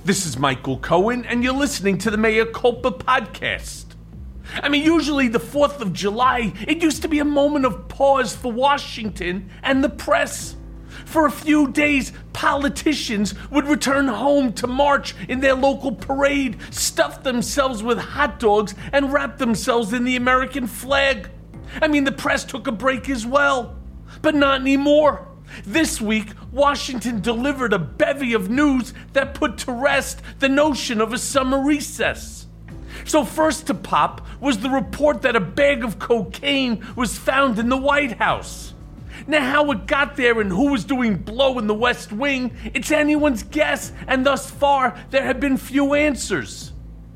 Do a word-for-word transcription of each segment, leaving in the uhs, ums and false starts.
This is Michael Cohen, and you're listening to the Mea Culpa podcast. I mean, usually the fourth of July, it used to be a moment of pause for Washington and the press. For a few days, politicians would return home to march in their local parade, stuff themselves with hot dogs, and wrap themselves in the American flag. I mean, the press took a break as well, but not anymore. This week, Washington delivered a bevy of news that put to rest the notion of a summer recess. So first to pop was the report that a bag of cocaine was found in the White House. Now, how it got there and who was doing blow in the West Wing, it's anyone's guess, and thus far, there have been few answers.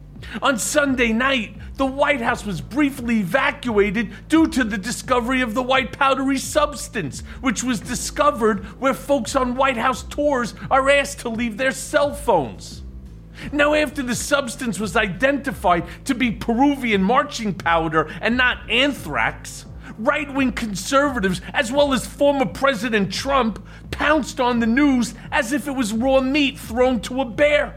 On Sunday night, the White House was briefly evacuated due to the discovery of the white powdery substance, which was discovered where folks on White House tours are asked to leave their cell phones. Now, after the substance was identified to be Peruvian marching powder and not anthrax, right-wing conservatives, as well as former President Trump, pounced on the news as if it was raw meat thrown to a bear.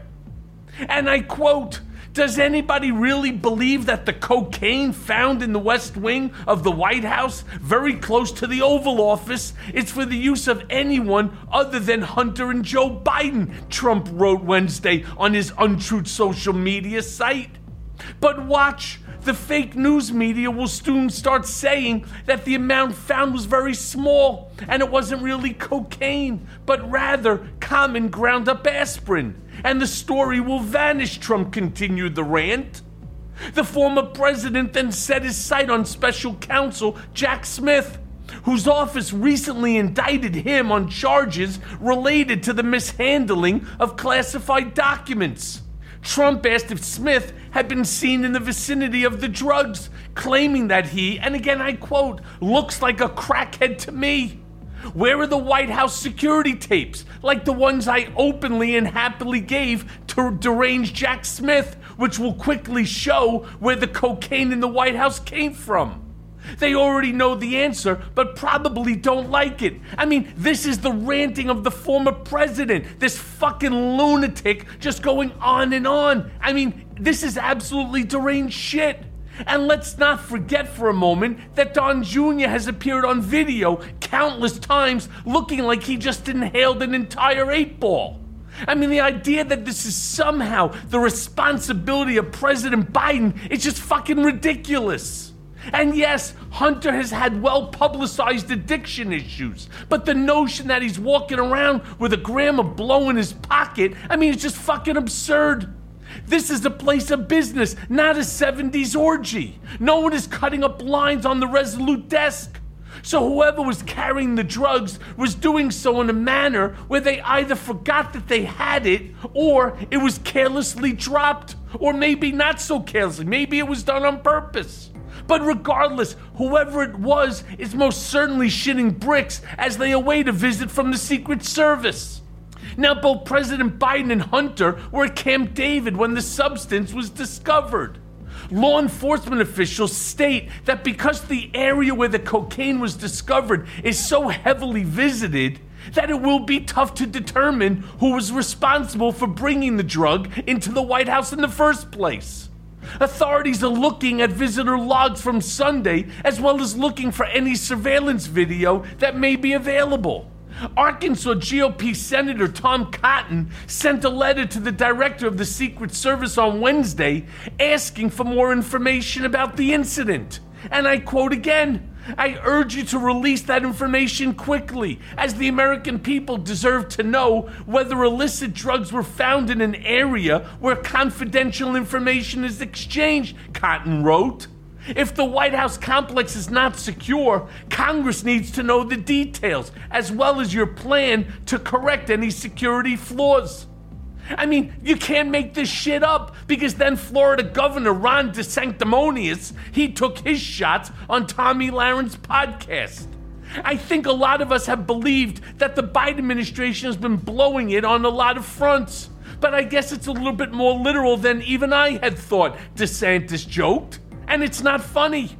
And I quote, "Does anybody really believe that the cocaine found in the West Wing of the White House, very close to the Oval Office, is for the use of anyone other than Hunter and Joe Biden?" Trump wrote Wednesday on his untruth social media site. But watch, the fake news media will soon start saying that the amount found was very small and it wasn't really cocaine, but rather common ground-up aspirin. And the story will vanish, Trump continued the rant. The former president then set his sight on special counsel Jack Smith, whose office recently indicted him on charges related to the mishandling of classified documents. Trump asked if Smith had been seen in the vicinity of the drugs, claiming that he, and again I quote, "looks like a crackhead to me." Where are the White House security tapes, like the ones I openly and happily gave to deranged Jack Smith, which will quickly show where the cocaine in the White House came from? They already know the answer, but probably don't like it. I mean, this is the ranting of the former president, this fucking lunatic just going on and on. I mean, this is absolutely deranged shit. And let's not forget for a moment that Don Junior has appeared on video countless times looking like he just inhaled an entire eight ball. I mean, the idea that this is somehow the responsibility of President Biden is just fucking ridiculous. And yes, Hunter has had well-publicized addiction issues, but the notion that he's walking around with a gram of blow in his pocket, I mean, it's just fucking absurd. This is a place of business, not a seventies orgy. No one is cutting up lines on the Resolute desk. So whoever was carrying the drugs was doing so in a manner where they either forgot that they had it, or it was carelessly dropped, or maybe not so carelessly. Maybe it was done on purpose. But regardless, whoever it was is most certainly shitting bricks as they await a visit from the Secret Service. Now, both President Biden and Hunter were at Camp David when the substance was discovered. Law enforcement officials state that because the area where the cocaine was discovered is so heavily visited, that it will be tough to determine who was responsible for bringing the drug into the White House in the first place. Authorities are looking at visitor logs from Sunday, as well as looking for any surveillance video that may be available. Arkansas G O P Senator Tom Cotton sent a letter to the director of the Secret Service on Wednesday asking for more information about the incident. And I quote again, "I urge you to release that information quickly, as the American people deserve to know whether illicit drugs were found in an area where confidential information is exchanged," Cotton wrote. If the White House complex is not secure, Congress needs to know the details, as well as your plan to correct any security flaws. I mean, you can't make this shit up, because then Florida Governor Ron DeSanctimonious, he took his shots on Tommy Lahren podcast. I think a lot of us have believed that the Biden administration has been blowing it on a lot of fronts, but I guess it's a little bit more literal than even I had thought, DeSantis joked. And it's not funny.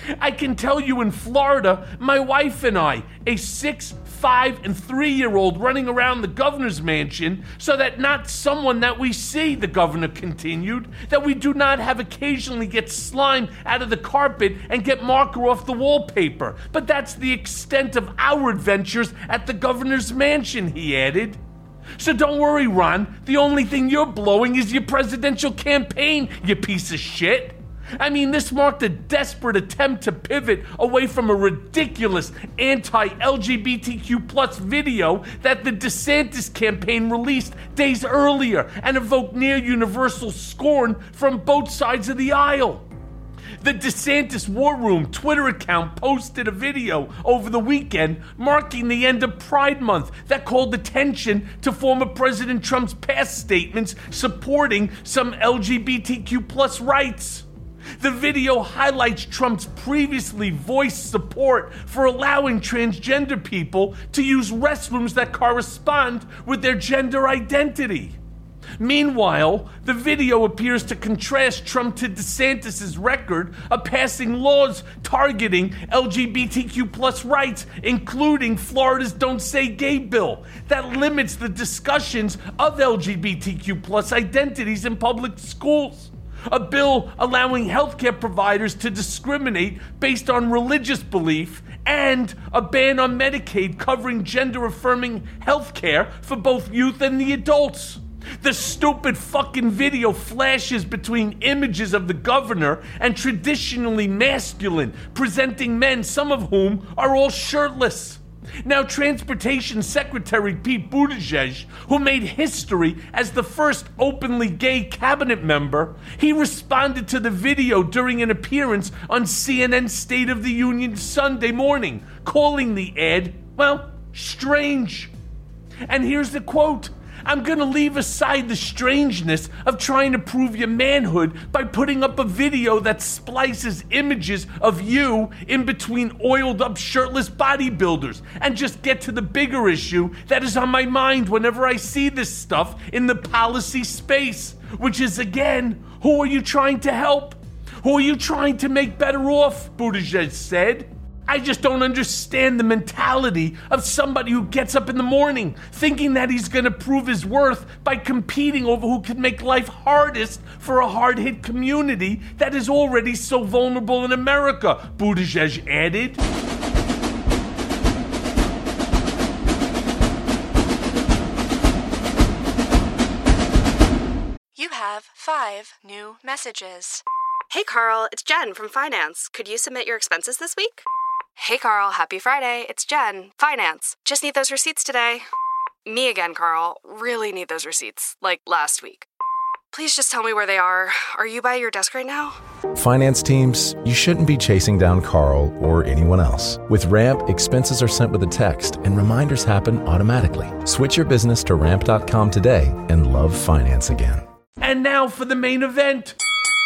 I can tell you in Florida, my wife and I, a six, five, and three-year-old running around the governor's mansion so that not someone that we see, the governor continued, that we do not have occasionally get slime out of the carpet and get marker off the wallpaper. But that's the extent of our adventures at the governor's mansion, he added. So don't worry, Ron. The only thing you're blowing is your presidential campaign, you piece of shit. I mean, this marked a desperate attempt to pivot away from a ridiculous anti-L G B T Q plus video that the DeSantis campaign released days earlier and evoked near universal scorn from both sides of the aisle. The DeSantis War Room Twitter account posted a video over the weekend marking the end of Pride Month that called attention to former President Trump's past statements supporting some L G B T Q plus rights. The video highlights Trump's previously voiced support for allowing transgender people to use restrooms that correspond with their gender identity. Meanwhile, the video appears to contrast Trump to DeSantis' record of passing laws targeting L G B T Q plus rights, including Florida's Don't Say Gay bill, that limits the discussions of L G B T Q plus identities in public schools. A bill allowing healthcare providers to discriminate based on religious belief, and a ban on Medicaid covering gender-affirming healthcare for both youth and the adults. The stupid fucking video flashes between images of the governor and traditionally masculine, presenting men, some of whom are all shirtless. Now, Transportation Secretary Pete Buttigieg, who made history as the first openly gay cabinet member, he responded to the video during an appearance on C N N's State of the Union Sunday morning, calling the ad, well, strange. And here's the quote: "I'm gonna leave aside the strangeness of trying to prove your manhood by putting up a video that splices images of you in between oiled up shirtless bodybuilders and just get to the bigger issue that is on my mind whenever I see this stuff in the policy space, which is, again, who are you trying to help? Who are you trying to make better off?" Buttigieg said. "I just don't understand the mentality of somebody who gets up in the morning thinking that he's going to prove his worth by competing over who can make life hardest for a hard-hit community that is already so vulnerable in America," Buttigieg added. You have five new messages. Hey Carl, it's Jen from Finance. Could you submit your expenses this week? Hey Carl, happy Friday. It's Jen, Finance. Just need those receipts today. Me again, Carl. Really need those receipts, like last week. Please just tell me where they are. Are you by your desk right now? Finance teams, you shouldn't be chasing down Carl or anyone else. With Ramp, expenses are sent with a text and reminders happen automatically. Switch your business to ramp dot com today and love finance again. And now for the main event.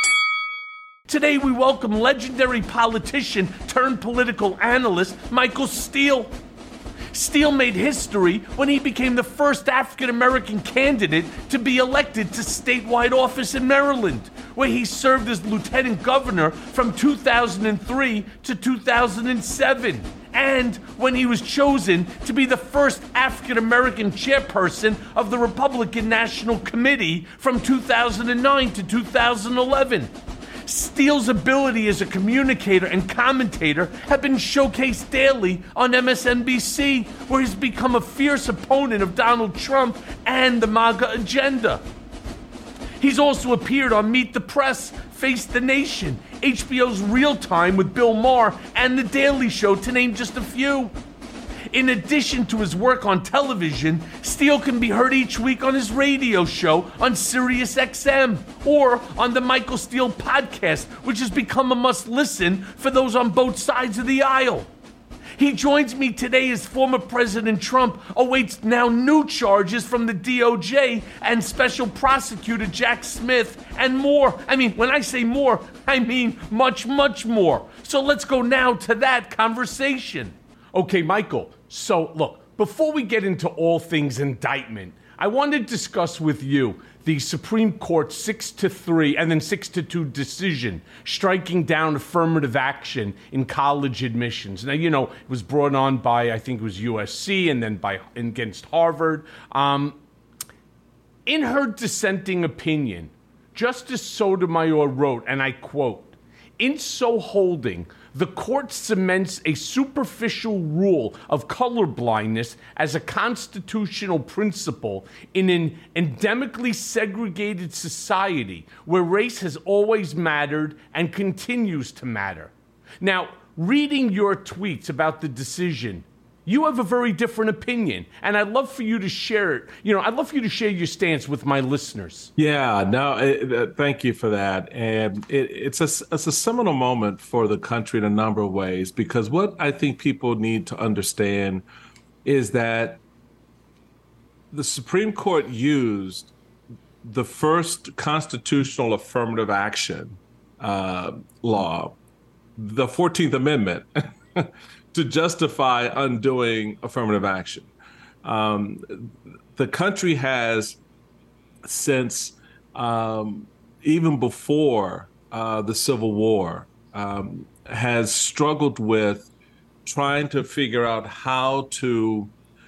Today we welcome legendary politician turned political analyst Michael Steele. Steele made history when he became the first African-American candidate to be elected to statewide office in Maryland, where he served as lieutenant governor from two thousand three to two thousand seven, and when he was chosen to be the first African-American chairperson of the Republican National Committee from two thousand nine to two thousand eleven. Steele's ability as a communicator and commentator have been showcased daily on M S N B C, where he's become a fierce opponent of Donald Trump and the MAGA agenda. He's also appeared on Meet the Press, Face the Nation, H B O's Real Time with Bill Maher, and The Daily Show, to name just a few. In addition to his work on television, Steele can be heard each week on his radio show on Sirius X M or on the Michael Steele podcast, which has become a must-listen for those on both sides of the aisle. He joins me today as former President Trump awaits now new charges from the D O J and Special Prosecutor Jack Smith and more. I mean, when I say more, I mean much, much more. So let's go now to that conversation. Okay, Michael, so look, before we get into all things indictment, I want to discuss with you the Supreme Court six to three and then six to two decision striking down affirmative action in college admissions. Now, you know, it was brought on by, I think it was U S C and then by against Harvard. Um, in her dissenting opinion, Justice Sotomayor wrote, and I quote, "In so holding, the court cements a superficial rule of colorblindness as a constitutional principle in an endemically segregated society where race has always mattered and continues to matter." Now, reading your tweets about the decision, you have a very different opinion, and I'd love for you to share it. You know, I'd love for you to share your stance with my listeners. Yeah, no, it, uh, thank you for that. And it, it's a it's a seminal moment for the country in a number of ways, because what I think people need to understand is that the Supreme Court used the first constitutional affirmative action uh, law, the fourteenth Amendment, to justify undoing affirmative action. Um, the country has, since um, even before uh, the Civil War, um, has struggled with trying to figure out how to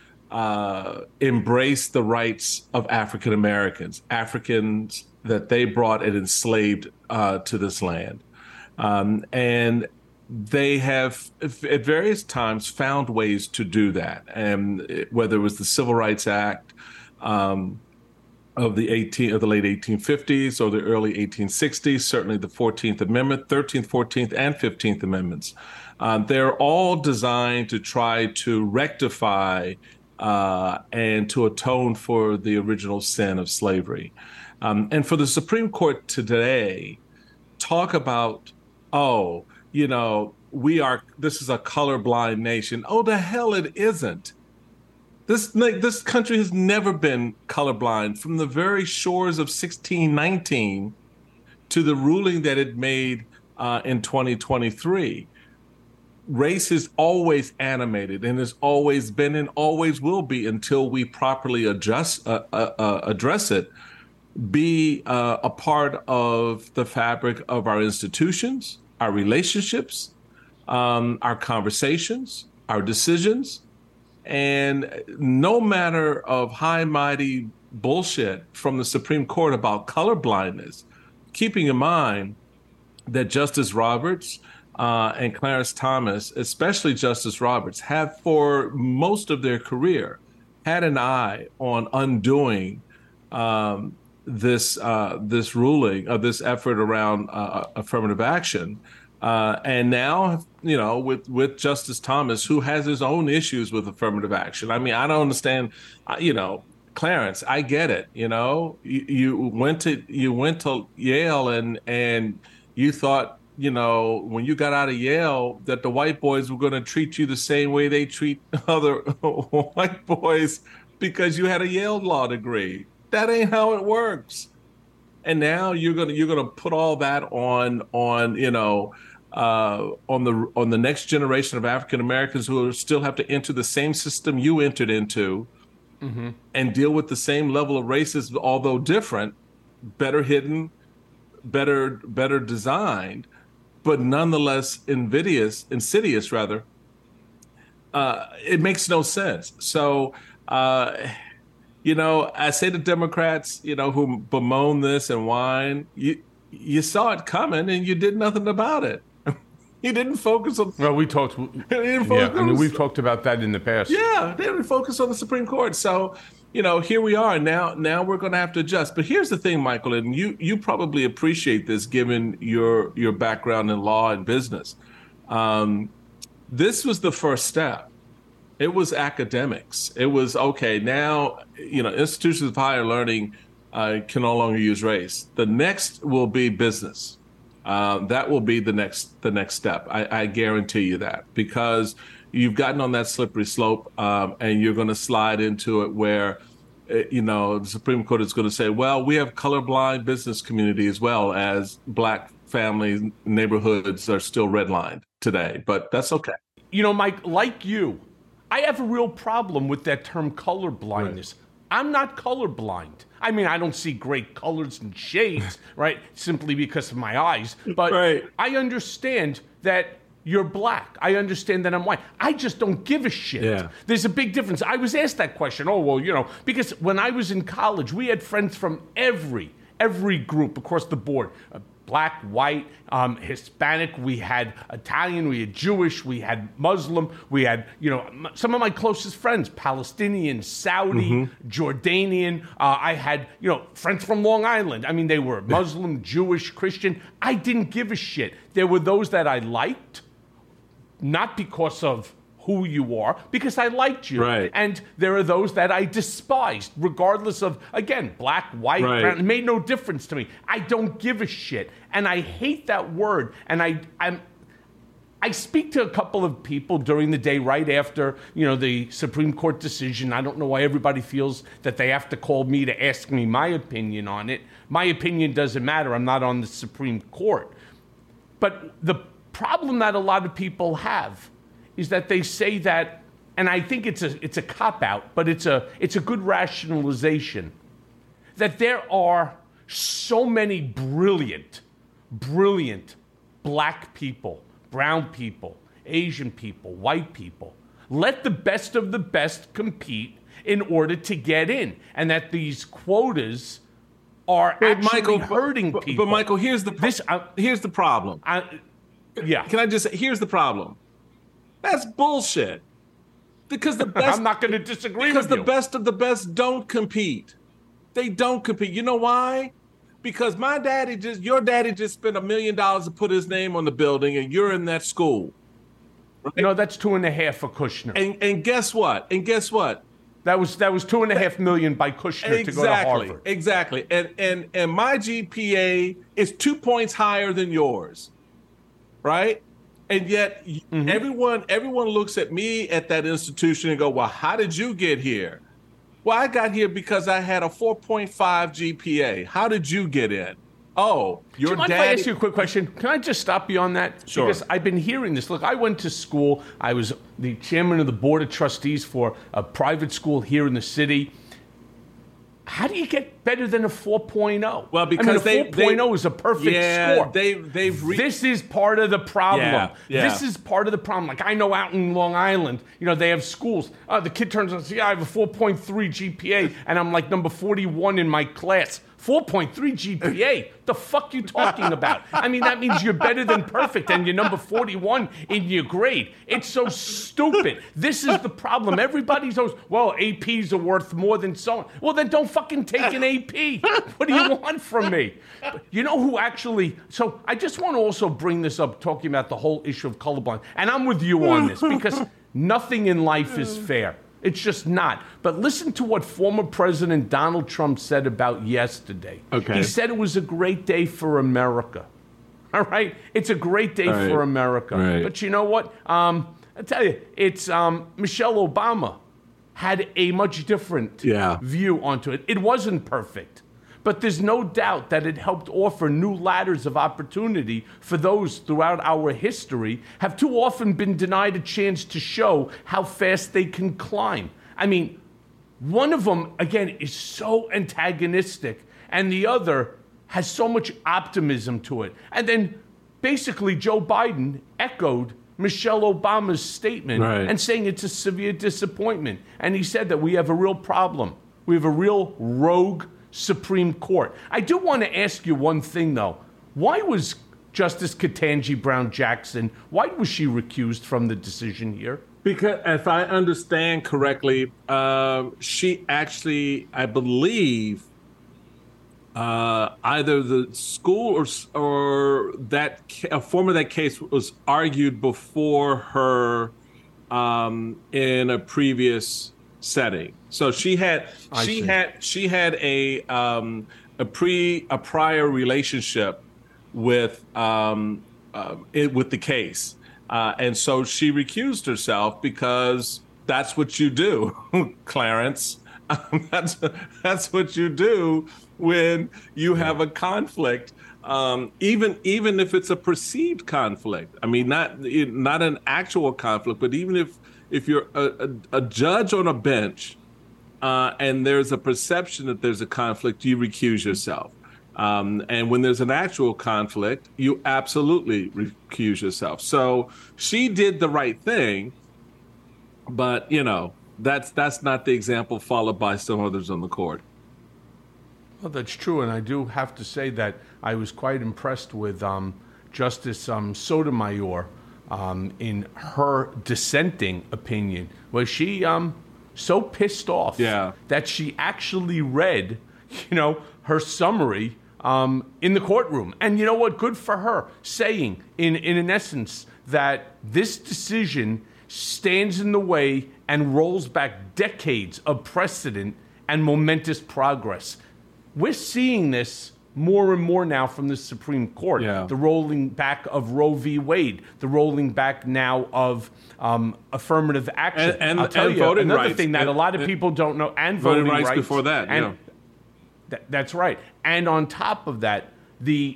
uh, embrace the rights of African Americans, Africans that they brought and enslaved uh, to this land. Um, and they have at various times found ways to do that. And whether it was the Civil Rights Act um, of the eighteen of the late eighteen fifties or the early eighteen sixties, certainly the fourteenth Amendment, thirteenth, fourteenth, and fifteenth Amendments. Uh, they're all designed to try to rectify uh, and to atone for the original sin of slavery. Um, and for the Supreme Court today, talk about, oh, you know, we are, this is a colorblind nation. Oh, the hell it isn't. This this country has never been colorblind, from the very shores of sixteen nineteen to the ruling that it made uh, in twenty twenty-three. Race is always animated and has always been and always will be, until we properly adjust, uh, uh, uh, address it, be uh, a part of the fabric of our institutions, our relationships, um, our conversations, our decisions. And no matter of high mighty bullshit from the Supreme Court about colorblindness, keeping in mind that Justice Roberts uh, and Clarence Thomas, especially Justice Roberts, have for most of their career had an eye on undoing um, this uh, this ruling, of this effort around uh, affirmative action. Uh, and now, you know, with, with Justice Thomas, who has his own issues with affirmative action. I mean, I don't understand, uh, you know, Clarence, I get it. You know, you, you went to you went to Yale and and you thought, you know, when you got out of Yale, that the white boys were going to treat you the same way they treat other white boys because you had a Yale law degree. That ain't how it works. And now you're gonna you're gonna put all that on on you know uh, on the on the next generation of African Americans who still have to enter the same system you entered into, mm-hmm. and deal with the same level of racism, although different, better hidden, better better designed, but nonetheless invidious, insidious rather. Uh, it makes no sense. So. Uh, You know, I say to Democrats, you know, who bemoan this and whine, you you saw it coming and you did nothing about it. You didn't focus on. Well, we talked. Yeah, I mean, we've talked about that in the past. Yeah, they didn't focus on the Supreme Court. So, you know, here we are now. Now we're going to have to adjust. But here's the thing, Michael, and you you probably appreciate this given your your background in law and business. Um, this was the first step. It was academics. It was, okay, now, you know, institutions of higher learning uh, can no longer use race. The next will be business. Uh, that will be the next the next step. I, I guarantee you that, because you've gotten on that slippery slope um, and you're going to slide into it where, you know, the Supreme Court is going to say, well, we have colorblind business community as well as black families, neighborhoods are still redlined today, but that's okay. You know, Mike, like you, I have a real problem with that term color blindness. Right. I'm not colorblind. I mean, I don't see great colors and shades, right? Simply because of my eyes. But right. I understand that you're black. I understand that I'm white. I just don't give a shit. Yeah. There's a big difference. I was asked that question. Oh, well, you know, because when I was in college, we had friends from every, every group across the board. Uh, black, white, um, Hispanic. We had Italian. We had Jewish. We had Muslim. We had, you know, m- some of my closest friends, Palestinian, Saudi, mm-hmm. Jordanian. Uh, I had, you know, friends from Long Island. I mean, they were Muslim, Jewish, Christian. I didn't give a shit. There were those that I liked. Not because of who you are, because I liked you. Right. And there are those that I despised, regardless of, again, black, white, right. brown. It made no difference to me. I don't give a shit. And I hate that word. And I I'm, I speak to a couple of people during the day right after, you know, the Supreme Court decision. I don't know why everybody feels that they have to call me to ask me my opinion on it. My opinion doesn't matter. I'm not on the Supreme Court. But the problem that a lot of people have is that they say that, and I think it's a it's a cop-out, but it's a it's a good rationalization, that there are so many brilliant, brilliant black people, brown people, Asian people, white people. Let the best of the best compete in order to get in, and that these quotas are but actually Michael, hurting but, people. But Michael, here's the pro- this uh, here's the problem. I, Yeah. Can I just say, here's the problem. That's bullshit. Because the best I'm not going to disagree because with you. the best of the best don't compete. They don't compete. You know why? Because my daddy just your daddy just spent a million dollars to put his name on the building and you're in that school. Right? No, that's two and a half for Kushner. And and guess what? And guess what? That was that was two and a half million by Kushner exactly, to go to Harvard. Exactly. And and and my G P A is two points higher than yours. Right? And yet mm-hmm. everyone everyone looks at me at that institution and go, well, how did you get here? Well, I got here because I had a four point five G P A. How did you get in? Oh, your Do you mind daddy... if I ask you a quick question? Can I just stop you on that? Sure. Because I've been hearing this. Look, I went to school. I was the chairman of the board of trustees for a private school here in the city. How do you get better than a four point oh? Well, because I mean, a they, four point oh is a perfect yeah, score. They, they've re- This is part of the problem. Yeah, yeah. This is part of the problem. Like, I know out in Long Island, you know, they have schools. Uh, the kid turns out and says, yeah, I have a four point three G P A, and I'm like number forty-one in my class. four point three G P A? The fuck you talking about? I mean, that means you're better than perfect and you're number forty-one in your grade. It's so stupid. This is the problem. Everybody's always, well, A Ps are worth more than so on. Well, then don't fucking take an A P. What do you want from me? You know who actually, so I just want to also bring this up, talking about the whole issue of colorblind. And I'm with you on this because nothing in life is fair. It's just not. But listen to what former President Donald Trump said about yesterday. Okay. He said it was a great day for America. All right? It's a great day right. for America. Right. But you know what? Um, I tell you, it's um, Michelle Obama had a much different yeah. view onto it. It wasn't perfect. But there's no doubt that it helped offer new ladders of opportunity for those throughout our history have too often been denied a chance to show how fast they can climb. I mean, one of them, again, is so antagonistic, and the other has so much optimism to it. And then basically Joe Biden echoed Michelle Obama's statement right. and saying it's a severe disappointment. And he said that we have a real problem. We have a real rogue Supreme Court. I do want to ask you one thing, though. Why was Justice Ketanji Brown Jackson, why was she recused from the decision here? Because if I understand correctly, um, she actually, I believe, uh, either the school or or that a form of that case was argued before her um, in a previous setting. So she had I she see. had she had a um, a pre a prior relationship with um, uh, it, with the case, uh, and so she recused herself because that's what you do, Clarence. that's that's what you do when you have a conflict, um, even even if it's a perceived conflict. I mean, not not an actual conflict, but even if if you're a, a, a judge on a bench uh, and there's a perception that there's a conflict, you recuse yourself. Um, and when there's an actual conflict, you absolutely recuse yourself. So she did the right thing, but, you know, that's that's not the example followed by some others on the court. Well, that's true, and I do have to say that I was quite impressed with um, Justice um, Sotomayor um, in her dissenting opinion. Was she um, so pissed off yeah. that she actually read, you know, her summary um, in the courtroom? And you know what? Good for her, saying, in, in an essence, that this decision stands in the way and rolls back decades of precedent and momentous progress. We're seeing this more and more now from the Supreme Court. Yeah. The rolling back of Roe v. Wade, the rolling back now of um, affirmative action. And, and, I'll tell and you voting another rights. thing that and, a lot of people don't know, and voting, voting rights, rights before that. And yeah. th- that's right. And on top of that, the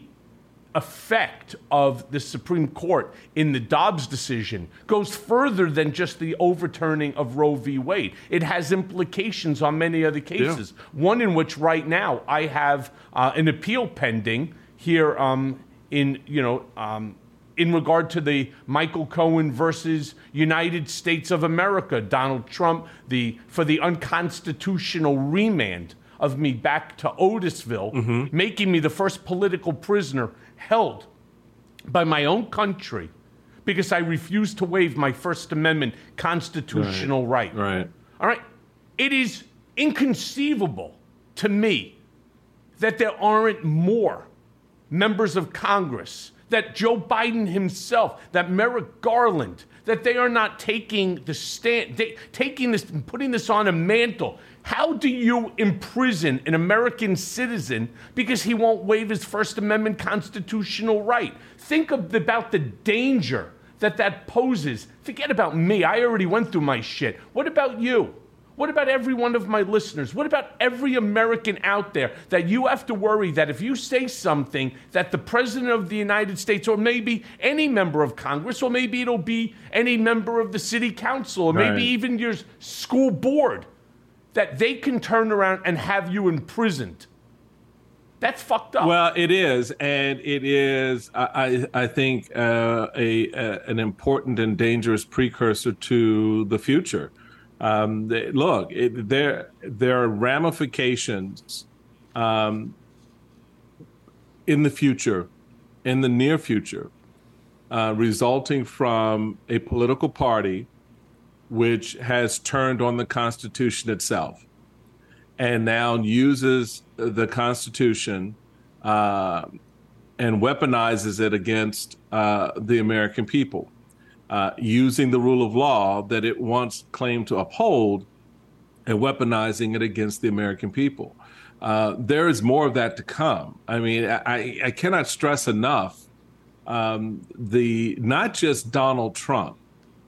effect of the Supreme Court in the Dobbs decision goes further than just the overturning of Roe v. Wade. It has implications on many other cases. Yeah. One in which right now I have uh, an appeal pending here um, in, you know, um, in regard to the Michael Cohen versus United States of America, Donald Trump, the for the unconstitutional remand of me back to Otisville, mm-hmm. making me the first political prisoner held by my own country because I refused to waive my First Amendment constitutional right. Right. right. All right. It is inconceivable to me that there aren't more members of Congress, that Joe Biden himself, that Merrick Garland, that they are not taking the stand, they, taking this and putting this on a mantle. How do you imprison an American citizen because he won't waive his First Amendment constitutional right? Think of, about the danger that that poses. Forget about me. I already went through my shit. What about you? What about every one of my listeners? What about every American out there that you have to worry that if you say something that the President of the United States, or maybe any member of Congress, or maybe it'll be any member of the city council, or maybe right. even your school board, that they can turn around and have you imprisoned? That's fucked up. Well, it is, and it is, I, I think, uh, a, a an important and dangerous precursor to the future. Um, they, look, it, there there are ramifications um, in the future, in the near future, uh, resulting from a political party which has turned on the Constitution itself and now uses the Constitution uh, and weaponizes it against uh, the American people. Uh, using the rule of law that it once claimed to uphold and weaponizing it against the American people. Uh, there is more of that to come. I mean, I, I cannot stress enough um, the not just Donald Trump.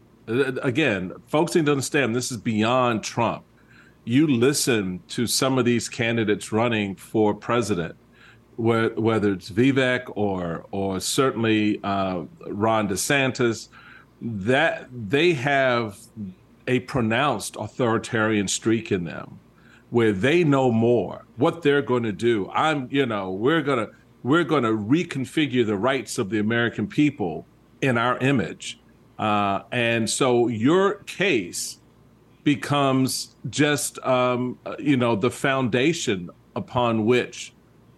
Again, folks need to understand this is beyond Trump. You listen to some of these candidates running for president, where, whether it's Vivek or or certainly uh, Ron DeSantis, that they have a pronounced authoritarian streak in them where they know more what they're going to do. I'm, you know, we're going to we're going to reconfigure the rights of the American people in our image. Uh, and so your case becomes just, um, you know, the foundation upon which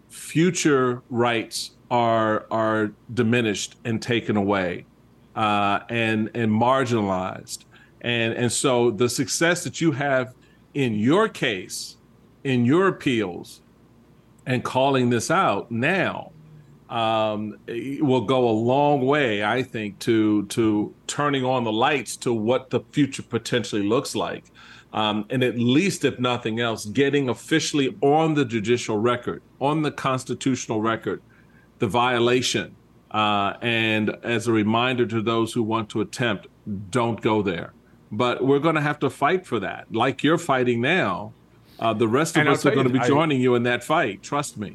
future rights are are diminished and taken away. Uh, and and marginalized, and and so the success that you have in your case, in your appeals, and calling this out now, um, will go a long way, I think, to to turning on the lights to what the future potentially looks like, um, and at least, if nothing else, getting officially on the judicial record, on the constitutional record, the violation. Uh, and as a reminder to those who want to attempt, don't go there. But we're going to have to fight for that. Like you're fighting now, uh, the rest of and us are going to be I, joining you in that fight. Trust me.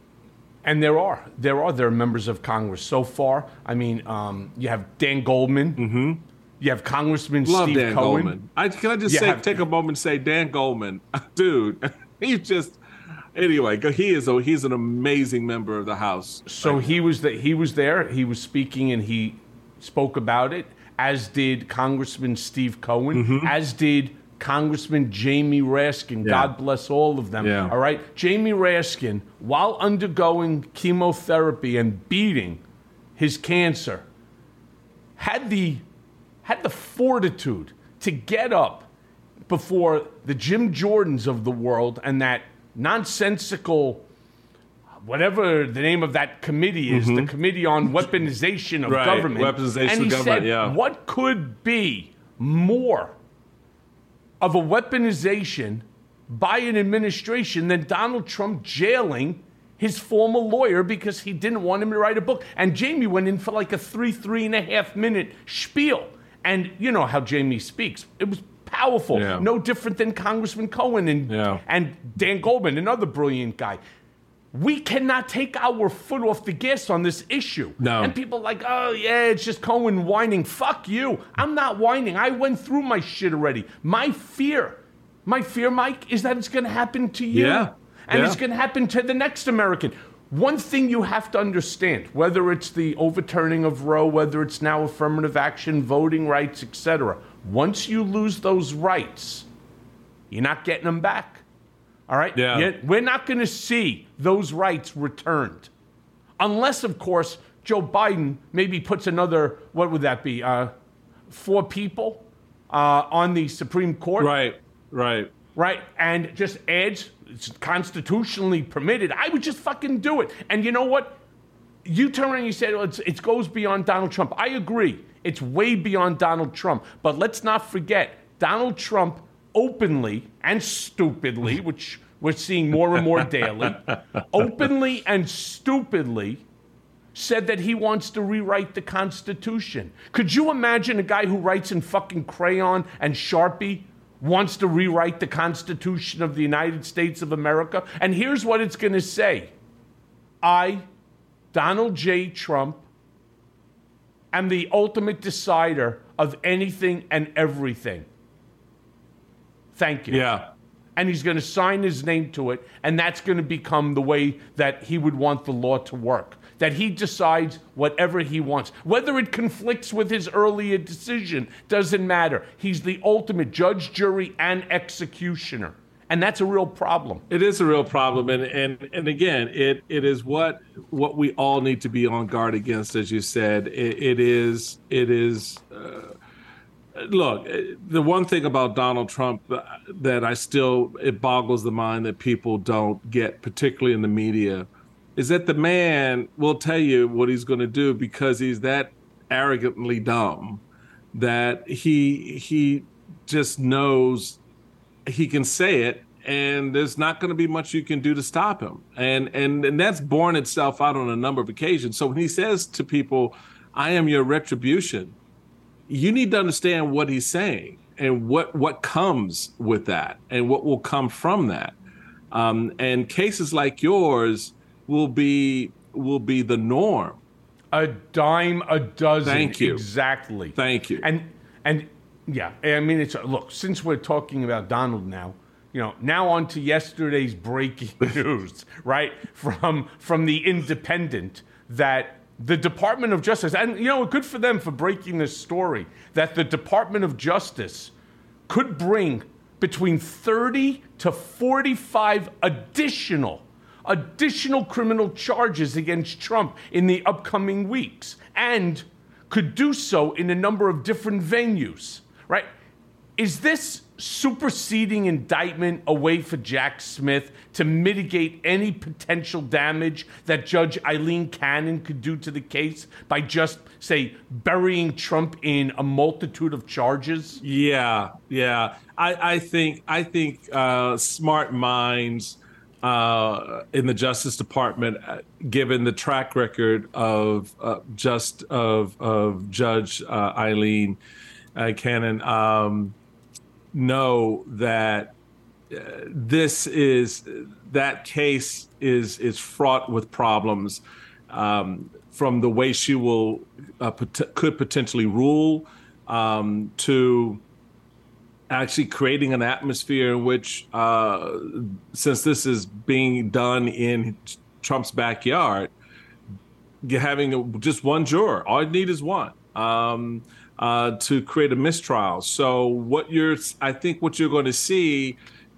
And there are. There are. There are members of Congress. So far, I mean, um, you have Dan Goldman. Mm-hmm. You have Congressman Love Steve Dan Cohen. Goldman. I, can I just You say, have- take a moment and say, Dan Goldman, dude, he's just. Anyway, he is a, he's an amazing member of the House. So he was the, he was there. He was speaking and he spoke about it, as did Congressman Steve Cohen, Mm-hmm. as did Congressman Jamie Raskin. Yeah. God bless all of them. Yeah. All right. Jamie Raskin, while undergoing chemotherapy and beating his cancer, had the had the fortitude to get up before the Jim Jordans of the world and that nonsensical, whatever the name of that committee is, the Committee on Weaponization of Right, Government. weaponization and he of government, said, yeah. what could be more of a weaponization by an administration than Donald Trump jailing his former lawyer because he didn't want him to write a book? And Jamie went in for like a three, three and a half minute spiel. And you know how Jamie speaks. It was powerful. Yeah. No different than Congressman Cohen and, Yeah. and Dan Goldman, another brilliant guy. We cannot take our foot off the gas on this issue. No. And people are like, oh, yeah, it's just Cohen whining. Fuck you. I'm not whining. I went through my shit already. My fear, my fear, Mike, is that it's going to happen to you. Yeah. And Yeah. it's going to happen to the next American. One thing you have to understand, whether it's the overturning of Roe, whether it's now affirmative action, voting rights, et cetera, once you lose those rights, you're not getting them back. All right? Yeah. Yet we're not going to see those rights returned. Unless, of course, Joe Biden maybe puts another, what would that be, uh, four people uh, on the Supreme Court. Right, right. Right? And just adds, it's constitutionally permitted. I would just fucking do it. And you know what? You turn around and you say, well, it's, it goes beyond Donald Trump. I agree. It's way beyond Donald Trump. But let's not forget, Donald Trump openly and stupidly, which we're seeing more and more daily, openly and stupidly said that he wants to rewrite the Constitution. Could you imagine a guy who writes in fucking crayon and Sharpie wants to rewrite the Constitution of the United States of America? And here's what it's going to say. I, Donald J. Trump, am the ultimate decider of anything and everything. Thank you. Yeah. And he's going to sign his name to it, and that's going to become the way that he would want the law to work. That he decides whatever he wants. Whether it conflicts with his earlier decision doesn't matter. He's the ultimate judge, jury, and executioner. And that's a real problem. It is a real problem, and and and again, it it is what what we all need to be on guard against, as you said. It, it is it is. Uh, look, the one thing about Donald Trump that I still it boggles the mind that people don't get, particularly in the media, is that the man will tell you what he's going to do because he's that arrogantly dumb that he he just knows he can say it, and there's not going to be much you can do to stop him. And, and and that's borne itself out on a number of occasions. So when he says to people, I am your retribution, you need to understand what he's saying and what, what comes with that and what will come from that. Um, and cases like yours will be will be the norm. A dime a dozen. Thank you. Exactly. Thank you. And and yeah, I mean, it's look, since we're talking about Donald now, you know, now on to yesterday's breaking news, right? From from the Independent, that the Department of Justice, and you know, good for them for breaking this story, that the Department of Justice could bring between thirty to forty-five additional additional criminal charges against Trump in the upcoming weeks, and could do so in a number of different venues, right? Is this superseding indictment a way for Jack Smith to mitigate any potential damage that Judge Eileen Cannon could do to the case by just, say, burying Trump in a multitude of charges? Yeah, yeah. I, I think I think uh, smart minds uh, in the Justice Department, uh, given the track record of uh, just of of Judge uh, Eileen uh, Cannon, um, know that uh, this is that case is is fraught with problems um, from the way she will uh, pot- could potentially rule. um, to actually creating an atmosphere in which, uh, since this is being done in Trump's backyard, you're having just one juror. All you need is one um, uh, to create a mistrial. So what you're, I think what you're going to see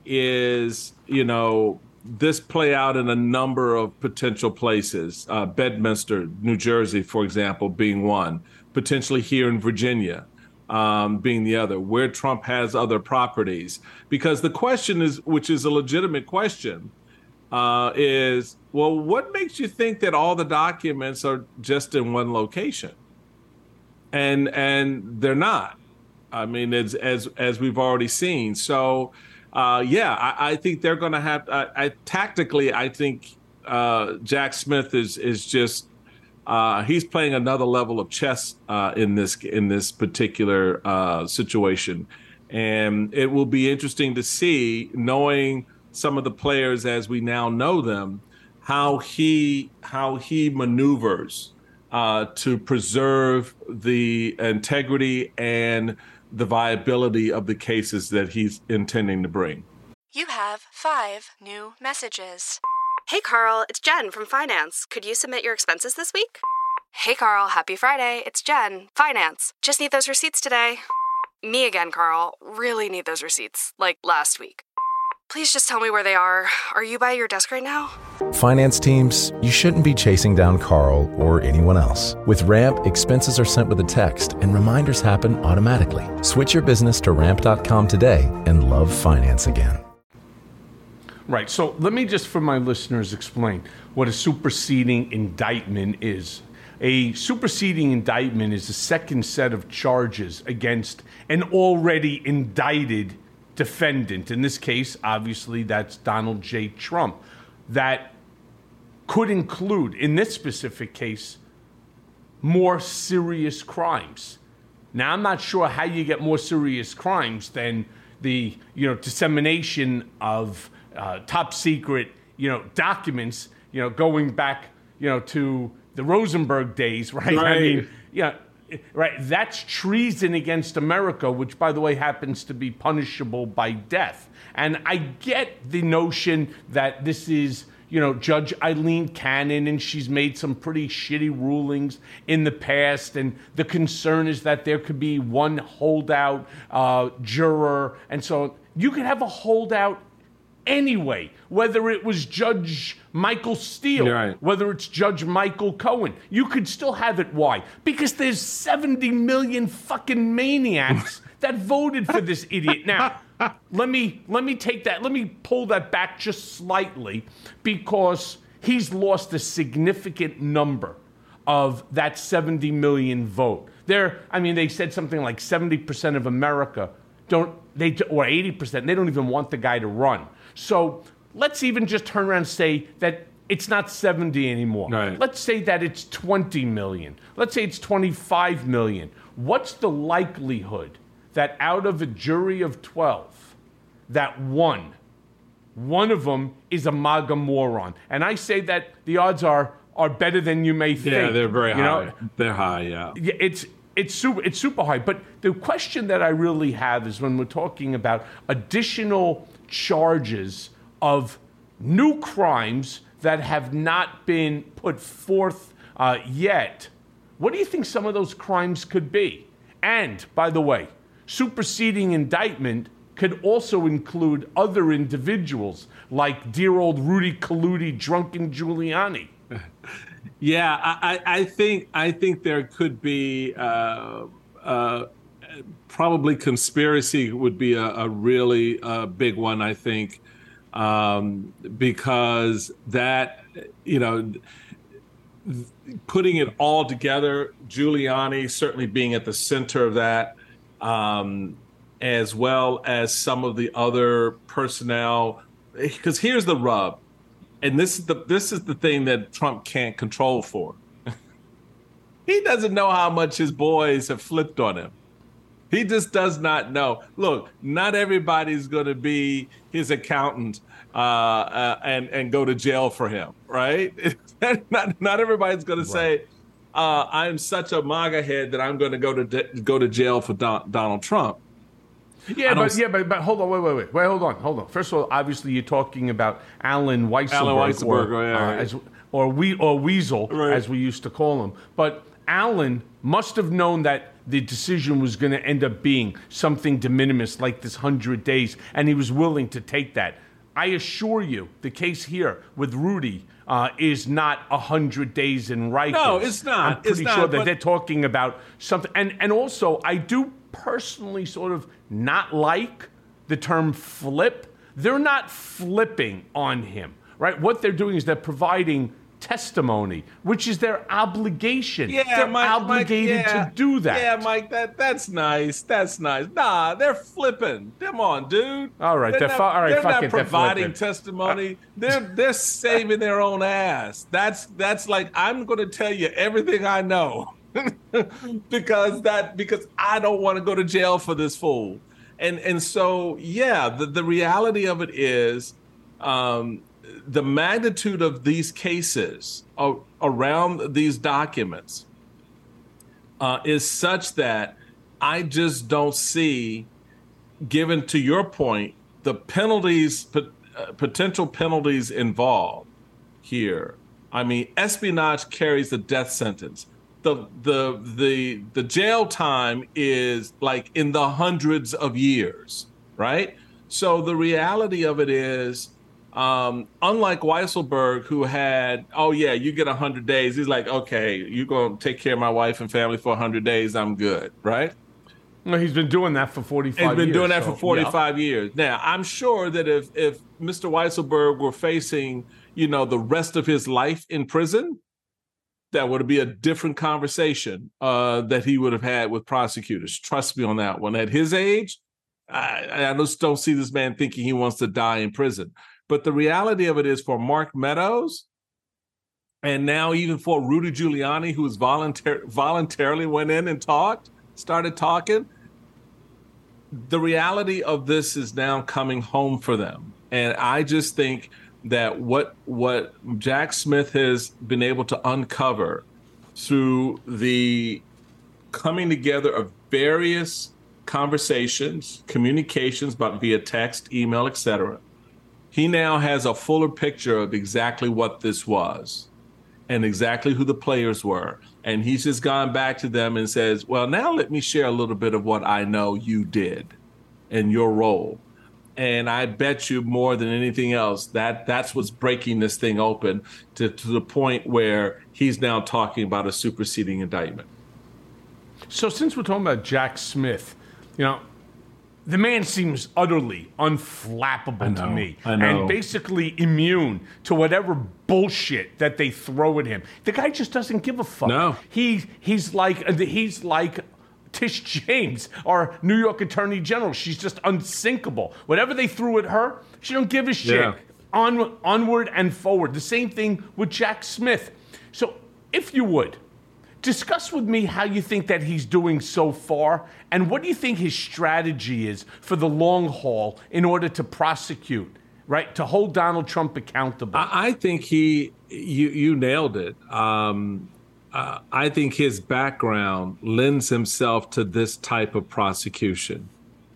is, you know, this play out in a number of potential places. Uh, Bedminster, New Jersey, for example, being one. Potentially here in Virginia um, being the other, where Trump has other properties. Because the question is, which is a legitimate question, uh, is, well, what makes you think that all the documents are just in one location? And and they're not. I mean, it's, as as we've already seen. So, uh, yeah, I, I think they're going to have. I, I tactically, I think uh, Jack Smith is is just uh, he's playing another level of chess uh, in this in this particular uh, situation, and it will be interesting to see, knowing some of the players as we now know them, how he how he maneuvers uh, to preserve the integrity and the viability of the cases that he's intending to bring. You have five new messages. Hey, Carl, it's Jen from Finance. Could you submit your expenses this week? Hey, Carl, happy Friday. It's Jen, Finance. Just need those receipts today. Me again, Carl. Really need those receipts, like last week. Please just tell me where they are. Are you by your desk right now? Finance teams, you shouldn't be chasing down Carl or anyone else. With Ramp, expenses are sent with a text and reminders happen automatically. Switch your business to ramp dot com today and love finance again. Right. So let me just, for my listeners, explain what a superseding indictment is. A superseding indictment is a second set of charges against an already indicted defendant. In this case, obviously, that's Donald J. Trump. That could include, in this specific case, more serious crimes. Now, I'm not sure how you get more serious crimes than the, you know, dissemination of uh, top secret, you know, documents, you know, going back, you know, to the Rosenberg days, right? Right. I mean, yeah. Right, that's treason against America, which, by the way, happens to be punishable by death. And I get the notion that this is, you know, Judge Eileen Cannon, and she's made some pretty shitty rulings in the past, and the concern is that there could be one holdout uh, juror, and so you could have a holdout anyway, whether it was Judge Michael Steele, right, whether it's Judge Michael Cohen, you could still have it. Why? Because there's seventy million fucking maniacs that voted for this idiot. Now, let me let me take that, let me pull that back just slightly, because he's lost a significant number of that seventy million vote. There, I mean, they said something like seventy percent of America don't, they or eighty percent, they don't even want the guy to run. So let's even just turn around and say that it's not seventy anymore. Right. Let's say that it's twenty million. Let's say it's twenty-five million. What's the likelihood that out of a jury of twelve, that one, one of them is a MAGA moron? And I say that the odds are are better than you may think. Yeah, they're very you high. Know? They're high, yeah. Yeah, it's it's super it's super high. But the question that I really have is when we're talking about additional charges of new crimes that have not been put forth uh, yet, what do you think some of those crimes could be? And, by the way, superseding indictment could also include other individuals like dear old Rudy Colludi, drunken Giuliani. Yeah, I, I think I think there could be uh, uh, probably conspiracy would be a, a really uh, big one, I think, um, because that, you know, putting it all together, Giuliani certainly being at the center of that, um, as well as some of the other personnel. Because here's the rub, and this is the this is the thing that Trump can't control for. He doesn't know how much his boys have flipped on him. He just does not know. Look, not everybody's going to be his accountant uh, uh, and and go to jail for him, right? not not everybody's going Right. to say, uh, I'm such a MAGA head that I'm going to go to de- go to jail for Don- Donald Trump. Yeah, but yeah, but, but hold on, wait, wait, wait, wait, hold on, hold on. First of all, obviously you're talking about Alan Weisselberg, Alan Weisselberg, or, yeah, uh, right. as, or we or Weasel, right. as we used to call him. But Alan must have known that the decision was going to end up being something de minimis, like this hundred days, and he was willing to take that. I assure you, the case here with Rudy uh, is not a hundred days in Rikers. No, it's not. I'm pretty it's not, sure that but... they're talking about something. And and also, I do personally sort of not like the term flip. They're not flipping on him, right? What they're doing is they're providing testimony, which is their obligation. Yeah, they're Mike, obligated Mike, yeah. to do that. Yeah, Mike, that that's nice. That's nice. Nah, they're flipping. Come on, dude. All right, they're they're, not, fu- all right, they're fuck not it, they're providing flipping. testimony. They're they're saving their own ass. That's that's like I'm going to tell you everything I know because that because I don't want to go to jail for this fool. And and so yeah, the the reality of it is. Um, the magnitude of these cases uh, around these documents uh, is such that I just don't see, given to your point, the penalties, pot- uh, potential penalties involved here. I mean, espionage carries the death sentence. The the the the jail time is like in the hundreds of years, right? So the reality of it is, Um, unlike Weisselberg, who had, oh yeah, you get one hundred days. He's like, okay, you're going to take care of my wife and family for one hundred days. I'm good, right? Well, he's been doing that for forty-five years. He's been years, doing that so, for forty-five yeah. years. Now, I'm sure that if, if Mister Weisselberg were facing, you know, the rest of his life in prison, that would be a different conversation uh, that he would have had with prosecutors. Trust me on that one. At his age, I, I just don't see this man thinking he wants to die in prison. But the reality of it is for Mark Meadows, and now even for Rudy Giuliani, who was voluntar- voluntarily went in and talked, started talking, the reality of this is now coming home for them. And I just think that what what Jack Smith has been able to uncover through the coming together of various conversations, communications, but via text, email, et cetera, he now has a fuller picture of exactly what this was and exactly who the players were. And he's just gone back to them and says, well, now let me share a little bit of what I know you did and your role. And I bet you more than anything else, that that's what's breaking this thing open to, to the point where he's now talking about a superseding indictment. So since we're talking about Jack Smith, you know, the man seems utterly unflappable know, to me I know. and basically immune to whatever bullshit that they throw at him. The guy just doesn't give a fuck. No. He, he's like he's like Tish James, our New York Attorney General. She's just unsinkable. Whatever they threw at her, she don't give a shit. Yeah. On, onward and forward. The same thing with Jack Smith. So if you would, discuss with me how you think that he's doing so far, and what do you think his strategy is for the long haul in order to prosecute, right, to hold Donald Trump accountable? I, I think he, you, you nailed it. Um, uh, I think his background lends himself to this type of prosecution.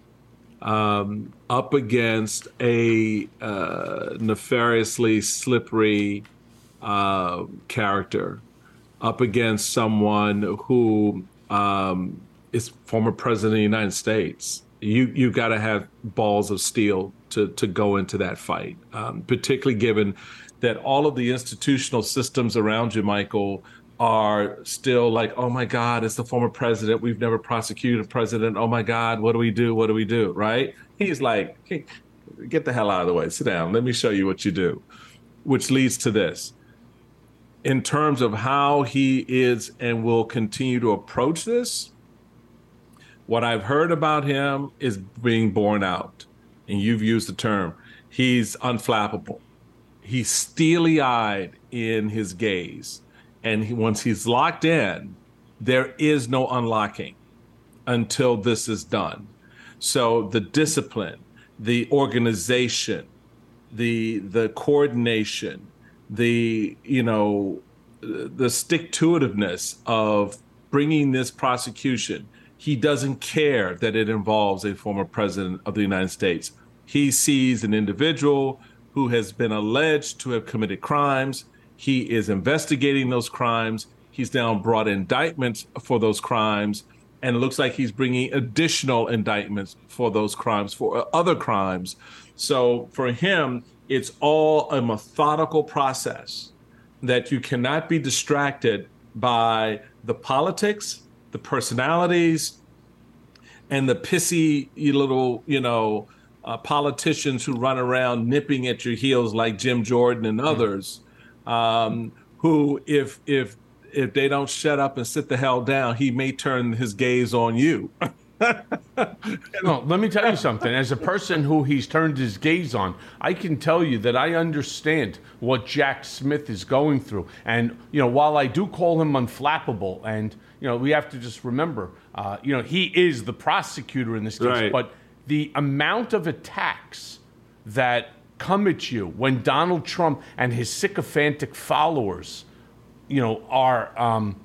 Um, up against a uh, nefariously slippery uh, character, up against someone who um, is former president of the United States. You you got to have balls of steel to to go into that fight, um, particularly given that all of the institutional systems around you, Michael, are still like, oh my God, it's the former president. We've never prosecuted a president. Oh my God, what do we do? What do we do? Right? He's like, hey, get the hell out of the way. Sit down. Let me show you what you do, which leads to this. In terms of how he is and will continue to approach this, what I've heard about him is being borne out. And you've used the term. He's unflappable. He's steely-eyed in his gaze. And he, once he's locked in, there is no unlocking until this is done. So the discipline, the organization, the the coordination, the, you know, the stick-to-itiveness of bringing this prosecution. He doesn't care that it involves a former president of the United States. He sees an individual who has been alleged to have committed crimes. He is investigating those crimes. He's now brought indictments for those crimes, and it looks like he's bringing additional indictments for those crimes, for other crimes. So for him, it's all a methodical process that you cannot be distracted by the politics, the personalities, and the pissy little, you know, uh, politicians who run around nipping at your heels like Jim Jordan and others, um, who, if if if they don't shut up and sit the hell down, he may turn his gaze on you. No, let me tell you something. As a person who he's turned his gaze on, I can tell you that I understand what Jack Smith is going through. And, you know, while I do call him unflappable, and, you know, we have to just remember, uh, you know, he is the prosecutor in this case, right. But the amount of attacks that come at you when Donald Trump and his sycophantic followers, you know, are, um,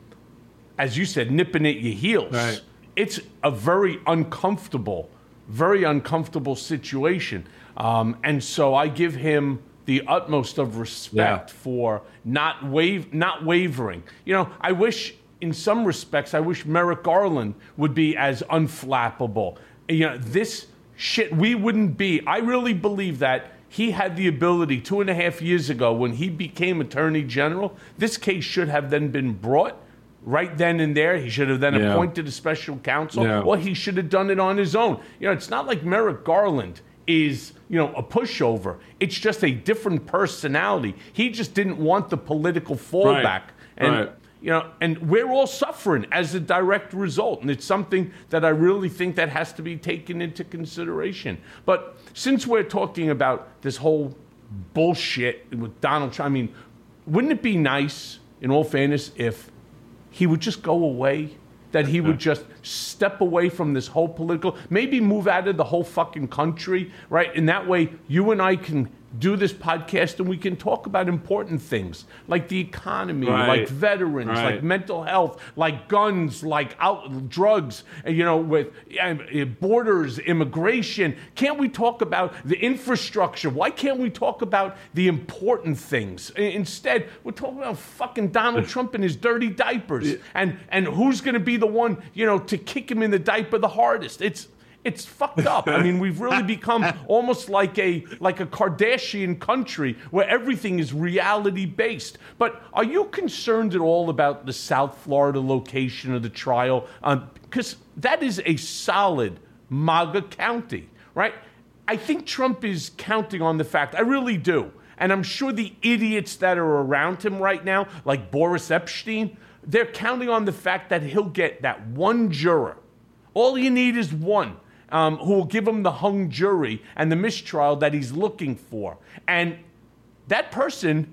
as you said, nipping at your heels. Right. It's a very uncomfortable, very uncomfortable situation. Um, and so I give him the utmost of respect yeah. for not wav- not wavering. You know, I wish, in some respects, I wish Merrick Garland would be as unflappable. You know, this shit, we wouldn't be. I really believe that he had the ability two and a half years ago when he became Attorney General. This case should have then been brought right then and there. He should have then yeah. appointed a special counsel, yeah. or he should have done it on his own. You know, it's not like Merrick Garland is, you know, a pushover. It's just a different personality. He just didn't want the political fallback. Right. And, right. you know, and we're all suffering as a direct result. And it's something that I really think that has to be taken into consideration. But since we're talking about this whole bullshit with Donald Trump, I mean, wouldn't it be nice, in all fairness, if he would just go away, that he would just step away from this whole political, maybe move out of the whole fucking country, right? And that way you and I can do this podcast and we can talk about important things like the economy, right. like veterans, right. like mental health, like guns, like out, drugs, you know, with uh, borders, immigration. Can't we talk about the infrastructure? Why can't we talk about the important things? Instead, we're talking about fucking Donald Trump and his dirty diapers, and and who's going to be the one, you know, to kick him in the diaper the hardest. It's It's fucked up. I mean, we've really become almost like a like a Kardashian country where everything is reality based. But are you concerned at all about the South Florida location of the trial? Because um, that is a solid MAGA county, right? I think Trump is counting on the fact, I really do, and I'm sure the idiots that are around him right now, like Boris Epstein, they're counting on the fact that he'll get that one juror. All you need is one. Um, who will give him the hung jury and the mistrial that he's looking for. And that person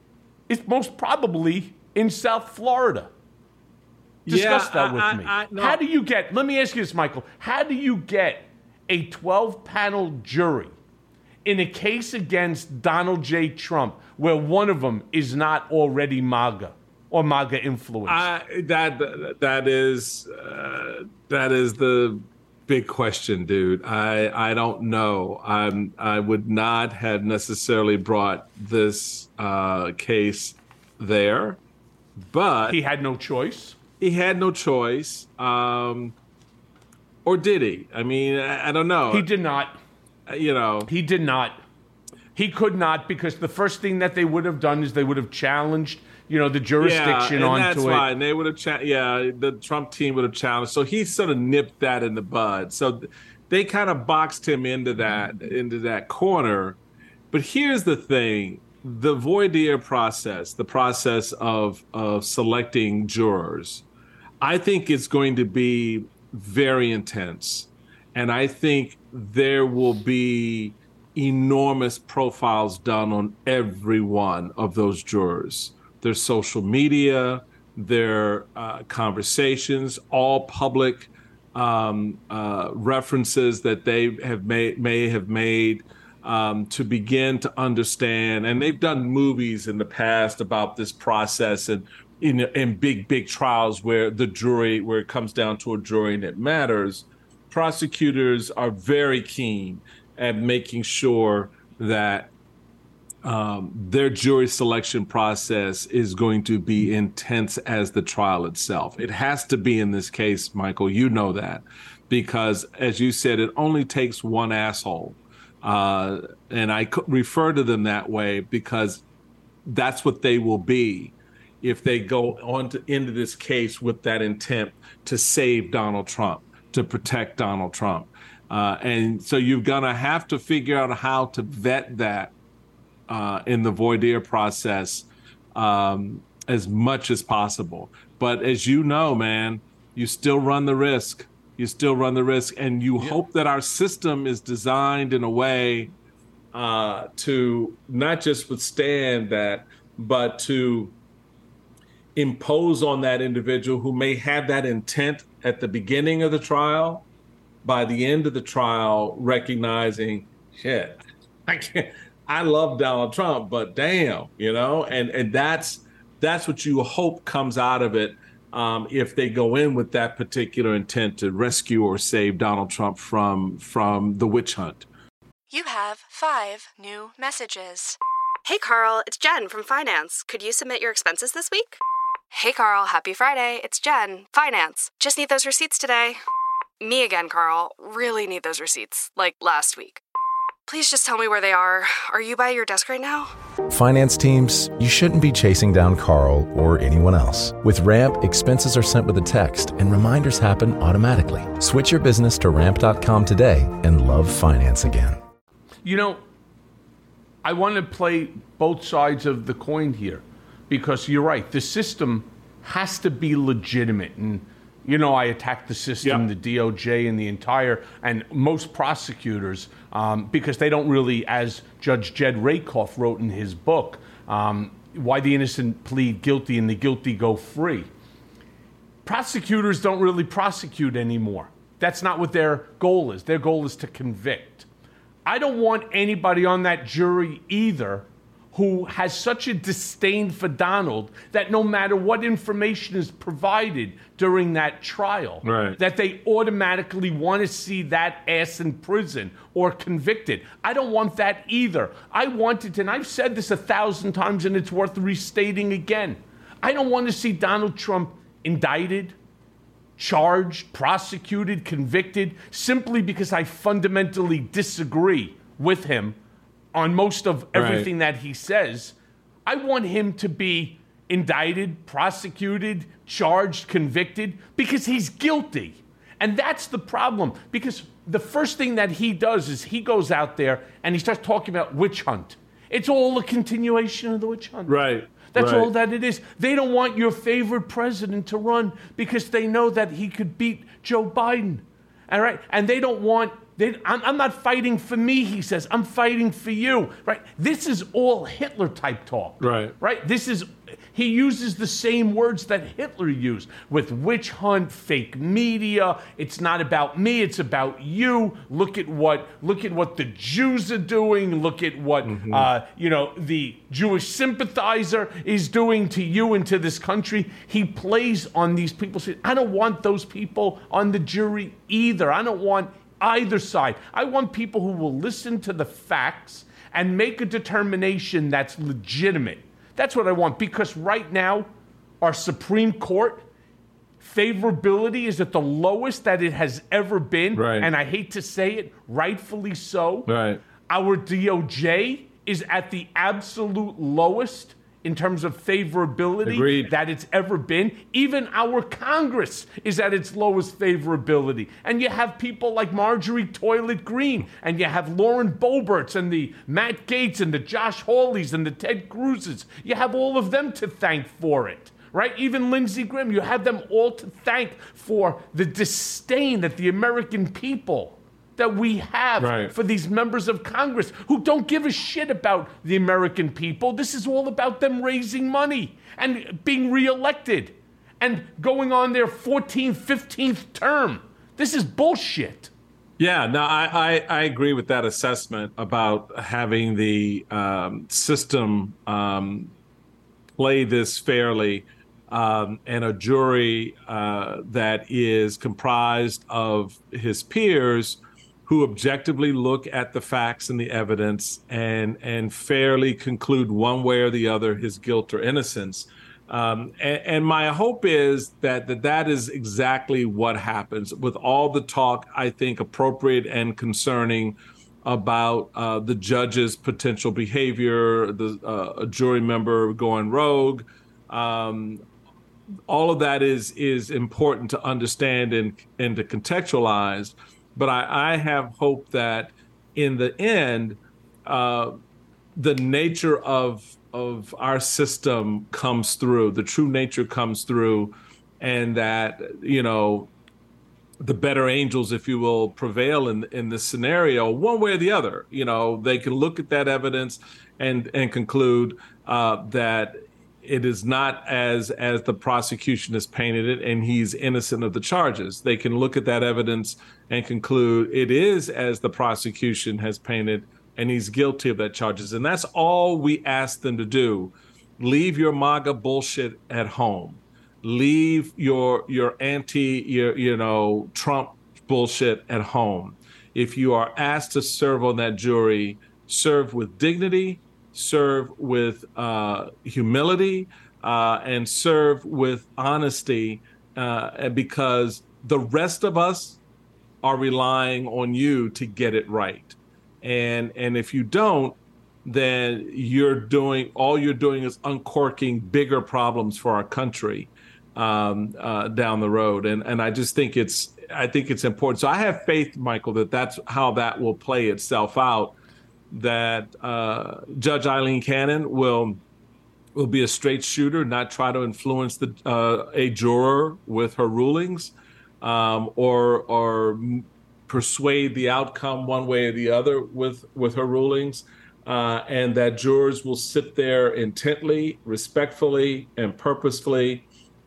is most probably in South Florida. Discuss yeah, that with I, me. I, I, no. How do you get, let me ask you this, Michael, how do you get a twelve-panel jury in a case against Donald J. Trump where one of them is not already MAGA or MAGA influenced? I, that, that, is, uh, that is the big question, dude. I I don't know. I'm I would not have necessarily brought this uh, case there, but he had no choice. He had no choice, um, or did he? I mean, I, I don't know. He did not. You know, he did not. He could not, because the first thing that they would have done is they would have challenged, you know, the jurisdiction yeah, and onto that's it. Why. And they would have, cha- yeah, the Trump team would have challenged. So he sort of nipped that in the bud. So they kind of boxed him into that into that corner. But here's the thing: the voir dire process, the process of of selecting jurors, I think it's going to be very intense, and I think there will be enormous profiles done on every one of those jurors. Their social media, their uh, conversations, all public um, uh, references that they have made, may have made. um, to begin to understand. And they've done movies in the past about this process and in, in big, big trials where the jury, where it comes down to a jury and it matters. Prosecutors are very keen at making sure that um, their jury selection process is going to be intense as the trial itself. It has to be in this case, Michael, you know that, because as you said, it only takes one asshole. Uh, and I refer to them that way because that's what they will be if they go on to, into this case with that intent to save Donald Trump, to protect Donald Trump. Uh, and so you're going to have to figure out how to vet that uh, in the voir dire process um, as much as possible. But as you know, man, you still run the risk. You still run the risk. And you yeah. hope that our system is designed in a way uh, to not just withstand that, but to impose on that individual who may have that intent at the beginning of the trial, by the end of the trial, recognizing, shit, I can't, I love Donald Trump, but damn, you know, and, and that's, that's what you hope comes out of it um, if they go in with that particular intent to rescue or save Donald Trump from, from the witch hunt. You have five new messages. Hey, Carl, it's Jen from Finance. Could you submit your expenses this week? Hey, Carl, happy Friday. It's Jen, Finance. Just need those receipts today. Me again, Carl. Really need those receipts, like last week. Please just tell me where they are. Are you by your desk right now? Finance teams, you shouldn't be chasing down Carl or anyone else. With Ramp, expenses are sent with a text and reminders happen automatically. Switch your business to ramp dot com today and love finance again. You know, I want to play both sides of the coin here because you're right. The system has to be legitimate. And, you know, I attack the system, yeah. the D O J and the entire, and most prosecutors, um, because they don't really, as Judge Jed Rakoff wrote in his book, um, Why the Innocent Plead Guilty and the Guilty Go Free. Prosecutors don't really prosecute anymore. That's not what their goal is. Their goal is to convict. I don't want anybody on that jury either who has such a disdain for Donald that no matter what information is provided during that trial, right. that they automatically want to see that ass in prison or convicted. I don't want that either. I want it, and I've said this a thousand times, and it's worth restating again. I don't want to see Donald Trump indicted, charged, prosecuted, convicted, simply because I fundamentally disagree with him on most of everything right. that he says. I want him to be indicted, prosecuted, charged, convicted, because he's guilty. And that's the problem, because the first thing that he does is he goes out there and he starts talking about witch hunt. It's all a continuation of the witch hunt. Right. That's right. all that it is. They don't want your favorite president to run because they know that he could beat Joe Biden. All right? And they don't want, they, I'm, I'm not fighting for me, he says. I'm fighting for you. Right? This is all Hitler type talk. Right. Right? This is, he uses the same words that Hitler used with witch hunt, fake media. It's not about me, it's about you. Look at what, look at what the Jews are doing. Look at what, mm-hmm. uh, you know, the Jewish sympathizer is doing to you and to this country. He plays on these people. I don't want those people on the jury either. I don't want either side. I want people who will listen to the facts and make a determination that's legitimate. That's what I want, because right now, our Supreme Court favorability is at the lowest that it has ever been. Right. And I hate to say it, rightfully so. Right. Our D O J is at the absolute lowest in terms of favorability Agreed. that it's ever been. Even our Congress is at its lowest favorability. And you have people like Marjorie Toilet Green, and you have Lauren Boeberts, and the Matt Gaetz, and the Josh Hawleys, and the Ted Cruzes. You have all of them to thank for it, right? Even Lindsey Graham, you have them all to thank for the disdain that the American people that we have right. for these members of Congress who don't give a shit about the American people. This is all about them raising money and being reelected and going on their fourteenth, fifteenth term. This is bullshit. Yeah, no, I, I, I agree with that assessment about having the um, system um, play this fairly, um, and a jury uh, that is comprised of his peers who objectively look at the facts and the evidence and and fairly conclude one way or the other his guilt or innocence. Um, and, and my hope is that, that that is exactly what happens with all the talk, I think, appropriate and concerning about uh, the judge's potential behavior, the uh, a jury member going rogue. Um, all of that is is important to understand and, and to contextualize. But I, I have hope that in the end, uh, the nature of of our system comes through, the true nature comes through, and that, you know, the better angels, if you will, prevail in in this scenario, one way or the other. You know, they can look at that evidence and and conclude uh, that it is not as as the prosecution has painted it, and he's innocent of the charges. They can look at that evidence and conclude it is as the prosecution has painted, and he's guilty of that charges. And that's all we ask them to do. Leave your MAGA bullshit at home. Leave your your anti, your, you know, Trump bullshit at home. If you are asked to serve on that jury, serve with dignity, serve with uh, humility, uh, and serve with honesty, uh, because the rest of us are relying on you to get it right. And and if you don't, then you're doing all you're doing is uncorking bigger problems for our country um, uh, down the road. And and I just think it's I think it's important. So I have faith, Michael, that that's how that will play itself out. That uh, Judge Eileen Cannon will will be a straight shooter, not try to influence the uh, a juror with her rulings, um, or or persuade the outcome one way or the other with with her rulings, uh, and that jurors will sit there intently, respectfully, and purposefully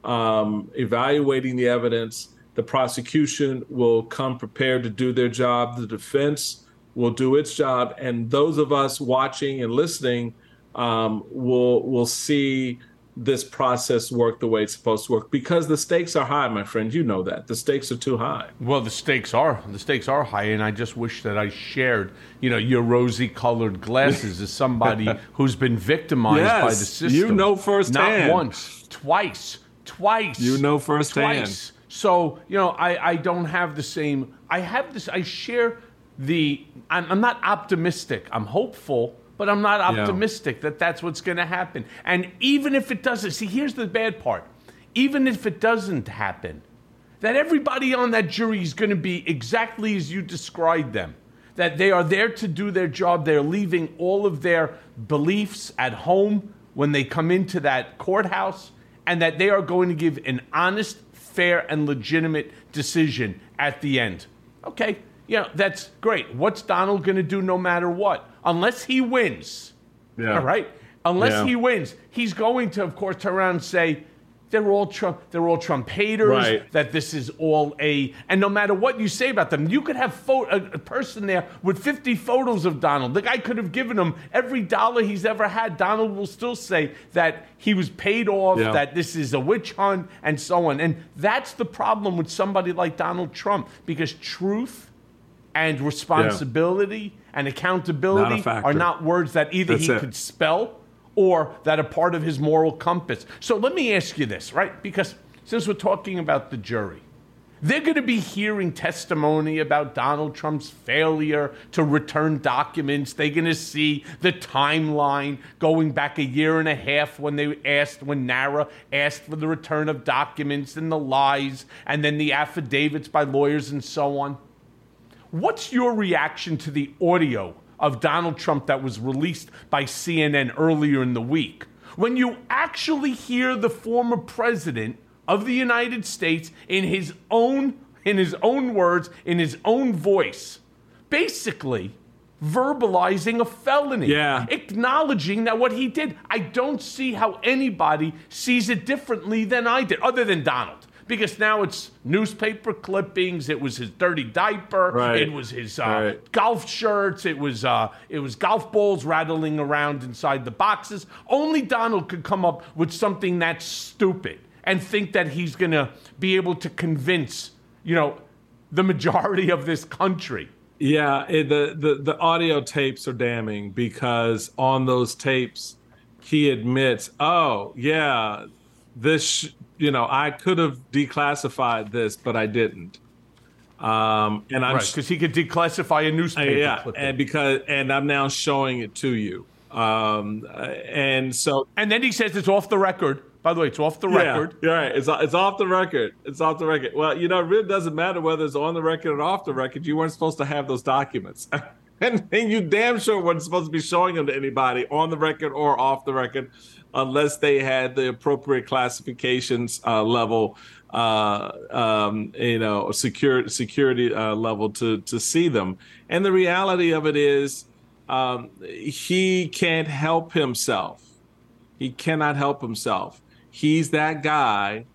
um, evaluating the evidence. The prosecution will come prepared to do their job. The defense will do its job, and those of us watching and listening um, will will see this process work the way it's supposed to work, because the stakes are high, my friend. You know that. The stakes are too high. Well, the stakes are. The stakes are high, and I just wish that I shared, you know, your rosy-colored glasses as somebody who's been victimized yes, by the system. You know firsthand. Not once, twice, twice. You know firsthand. Twice. So, you know, I, I don't have the same. I have this. I share the. I'm, I'm not optimistic. I'm hopeful. But I'm not optimistic yeah. that that's what's going to happen. And even if it doesn't, see, here's the bad part. Even if it doesn't happen, that everybody on that jury is going to be exactly as you described them. That they are there to do their job. They're leaving all of their beliefs at home when they come into that courthouse. And that they are going to give an honest, fair, and legitimate decision at the end. Okay, yeah, that's great. What's Donald going to do no matter what? Unless he wins, yeah. all right? Unless yeah. he wins, he's going to, of course, turn around and say, they're all Trump, they're all Trump haters, right. that this is all a, and no matter what you say about them, you could have fo- a, a person there with fifty photos of Donald. The guy could have given him every dollar he's ever had. Donald will still say that he was paid off, yeah. that this is a witch hunt, and so on. And that's the problem with somebody like Donald Trump, because truth and responsibility yeah. and accountability not are not words that either That's he it. could spell or that are part of his moral compass. So let me ask you this, right? Because since we're talking about the jury, they're going to be hearing testimony about Donald Trump's failure to return documents. They're going to see the timeline going back a year and a half when they asked, when NARA asked for the return of documents, and the lies, and then the affidavits by lawyers and so on. What's your reaction to the audio of Donald Trump that was released by C N N earlier in the week, when you actually hear the former president of the United States in his own in his own words, in his own voice, basically verbalizing a felony, yeah. acknowledging that what he did, I don't see how anybody sees it differently than I did, other than Donald. because now it's newspaper clippings. It was his dirty diaper. Right. It was his uh, right. golf shirts. It was uh, it was golf balls rattling around inside the boxes. Only Donald could come up with something that's stupid and think that he's going to be able to convince, you know, the majority of this country. Yeah, it, the, the, the audio tapes are damning because on those tapes, he admits, oh, yeah, this, you know, I could have declassified this, but I didn't. Um, and I'm right, because he could declassify a newspaper uh, yeah, clipping. and because and I'm now showing it to you. Um, uh, and so, and then he says it's off the record. By the way, it's off the yeah, record. You're right. It's it's off the record. It's off the record. Well, you know, it really doesn't matter whether it's on the record or off the record. You weren't supposed to have those documents. And, and you damn sure weren't supposed to be showing them to anybody on the record or off the record unless they had the appropriate classifications uh, level, uh, um, you know, secure, security uh, level to, to see them. And the reality of it is um, he can't help himself. He cannot help himself. He's that guy,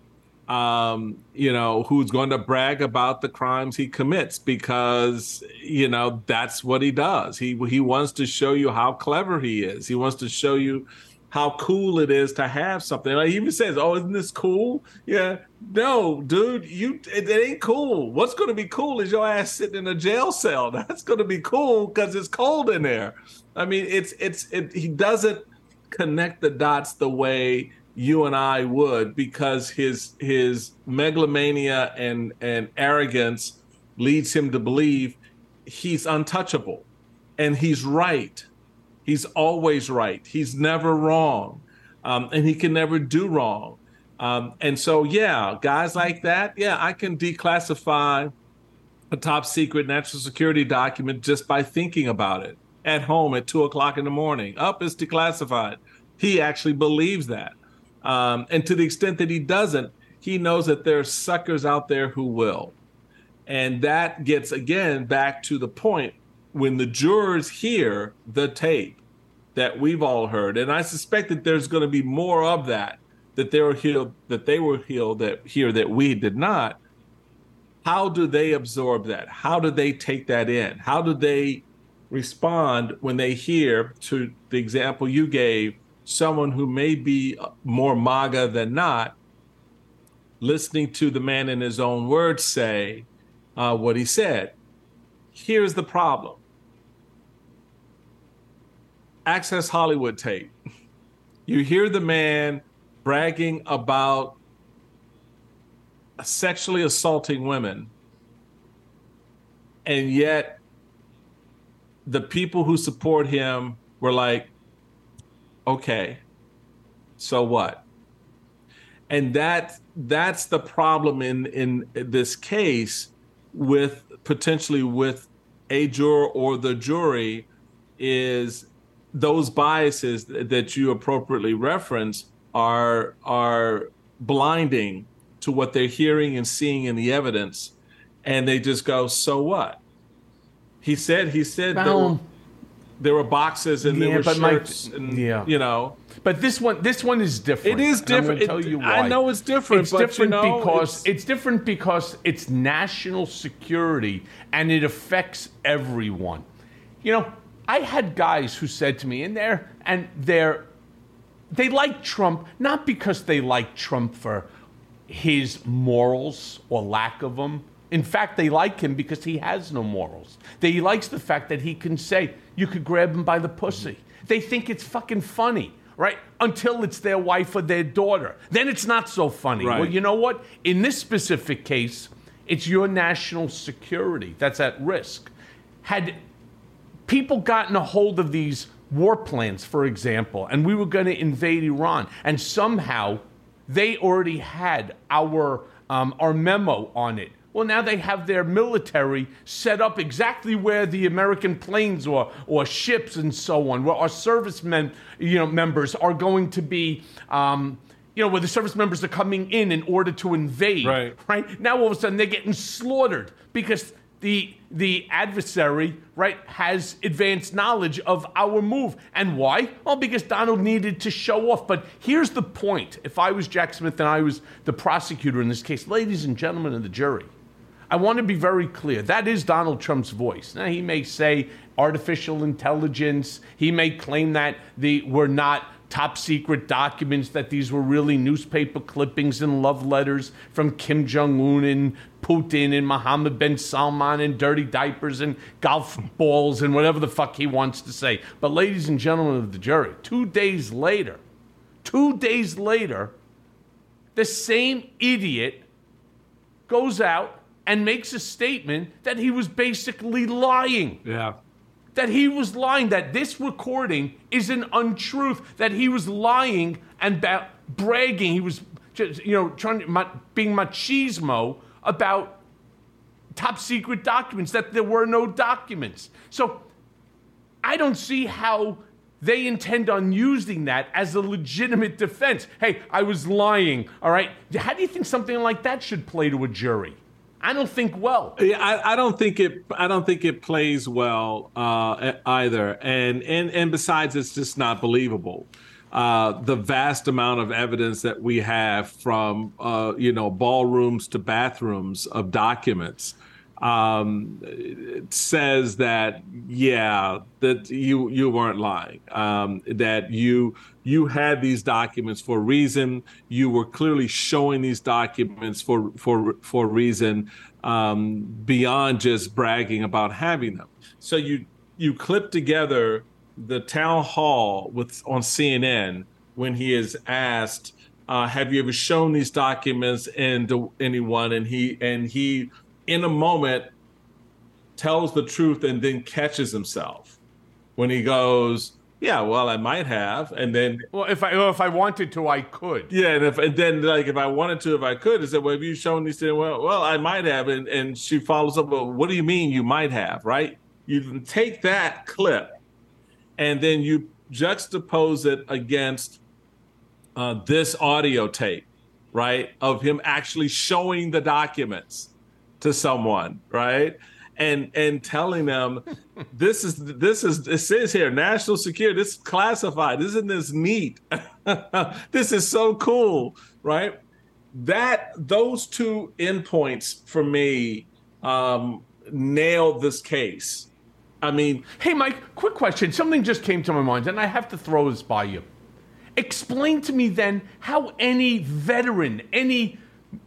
um, you know, who's going to brag about the crimes he commits because, you know, that's what he does. He he wants to show you how clever he is. He wants to show you how cool it is to have something. Like he even says, oh, isn't this cool? Yeah. No, dude, you it, it ain't cool. What's going to be cool is your ass sitting in a jail cell. That's going to be cool because it's cold in there. I mean, it's it's it, he doesn't connect the dots the way you and I would, because his his megalomania and and arrogance leads him to believe he's untouchable, and he's right. He's always right. He's never wrong, um, and he can never do wrong. Um, and so, yeah, guys like that, yeah, I can declassify a top secret national security document just by thinking about it at home at two o'clock in the morning. Up, it's declassified. He actually believes that. Um, and to the extent that he doesn't, he knows that there are suckers out there who will. And that gets, again, back to the point when the jurors hear the tape that we've all heard. And I suspect that there's going to be more of that, that they were healed, that they were healed that here that we did not. How do they absorb that? How do they take that in? How do they respond when they hear, to the example you gave, someone who may be more MAGA than not, listening to the man in his own words say uh, what he said? Here's the problem. Access Hollywood tape. You hear the man bragging about sexually assaulting women, and yet the people who support him were like, okay, so what? And that that's the problem in, in this case with potentially with a juror or the jury, is those biases that you appropriately reference are are blinding to what they're hearing and seeing in the evidence, and they just go, so what? He said he said there were, there were boxes and yeah, there were but shirts my, and yeah. you know. But this one this one is different. It is different. And I'm gonna tell you why. I know it's different. It's but different you know, because it's, it's different because it's national security and it affects everyone. You know, I had guys who said to me, and they're and they're they like Trump not because they like Trump for his morals or lack of them. In fact, they like him because he has no morals. They, he likes the fact that he can say, you could grab him by the pussy. They think it's fucking funny, right? Until it's their wife or their daughter. Then it's not so funny. Right. Well, you know what? In this specific case, it's your national security that's at risk. Had people gotten a hold of these war plans, for example, and we were going to invade Iran, and somehow they already had our um, our memo on it. Well, now they have their military set up exactly where the American planes or or ships and so on, where our servicemen, you know, members are going to be, um, you know, where the service members are coming in in order to invade. Right. Right. Now all of a sudden they're getting slaughtered because the the adversary, right, has advanced knowledge of our move. And why? Well, because Donald needed to show off. But here's the point. If I was Jack Smith and I was the prosecutor in this case, ladies and gentlemen of the jury, I want to be very clear. That is Donald Trump's voice. Now, he may say artificial intelligence. He may claim that the were not top secret documents, that these were really newspaper clippings and love letters from Kim Jong-un and Putin and Mohammed bin Salman and dirty diapers and golf balls and whatever the fuck he wants to say. But ladies and gentlemen of the jury, two days later, two days later, the same idiot goes out and makes a statement that he was basically lying. Yeah. That he was lying, that this recording is an untruth, that he was lying and ba- bragging, he was just, you know, trying to, being machismo about top secret documents, that there were no documents. So I don't see how they intend on using that as a legitimate defense. Hey, I was lying, all right? How do you think something like that should play to a jury? I don't think well. Yeah, I, I don't think it. I don't think it plays well uh, either. And and and besides, it's just not believable. Uh, the vast amount of evidence that we have, from uh, you know ballrooms to bathrooms, of documents, um, it says that yeah, that you you weren't lying. Um, that you. You had these documents for a reason. You were clearly showing these documents for for for a reason, um, beyond just bragging about having them. So you you clip together the town hall with on C N N when he is asked, uh, "Have you ever shown these documents and to anyone?" And he and he in a moment tells the truth and then catches himself when he goes, yeah, well, I might have, and then well, if I well, if I wanted to, I could. Yeah, and if and then like if I wanted to, if I could, I said, well, have you shown these things? Well, well, I might have, and and she follows up. Well, what do you mean you might have? Right? You take that clip, and then you juxtapose it against uh, this audio tape, right, of him actually showing the documents to someone, right? And and telling them, this is this is it says here, national security. This is classified. Isn't this neat? This is so cool, right? That those two endpoints for me um, nailed this case. I mean, hey, Mike, quick question. Something just came to my mind, and I have to throw this by you. Explain to me then how any veteran, any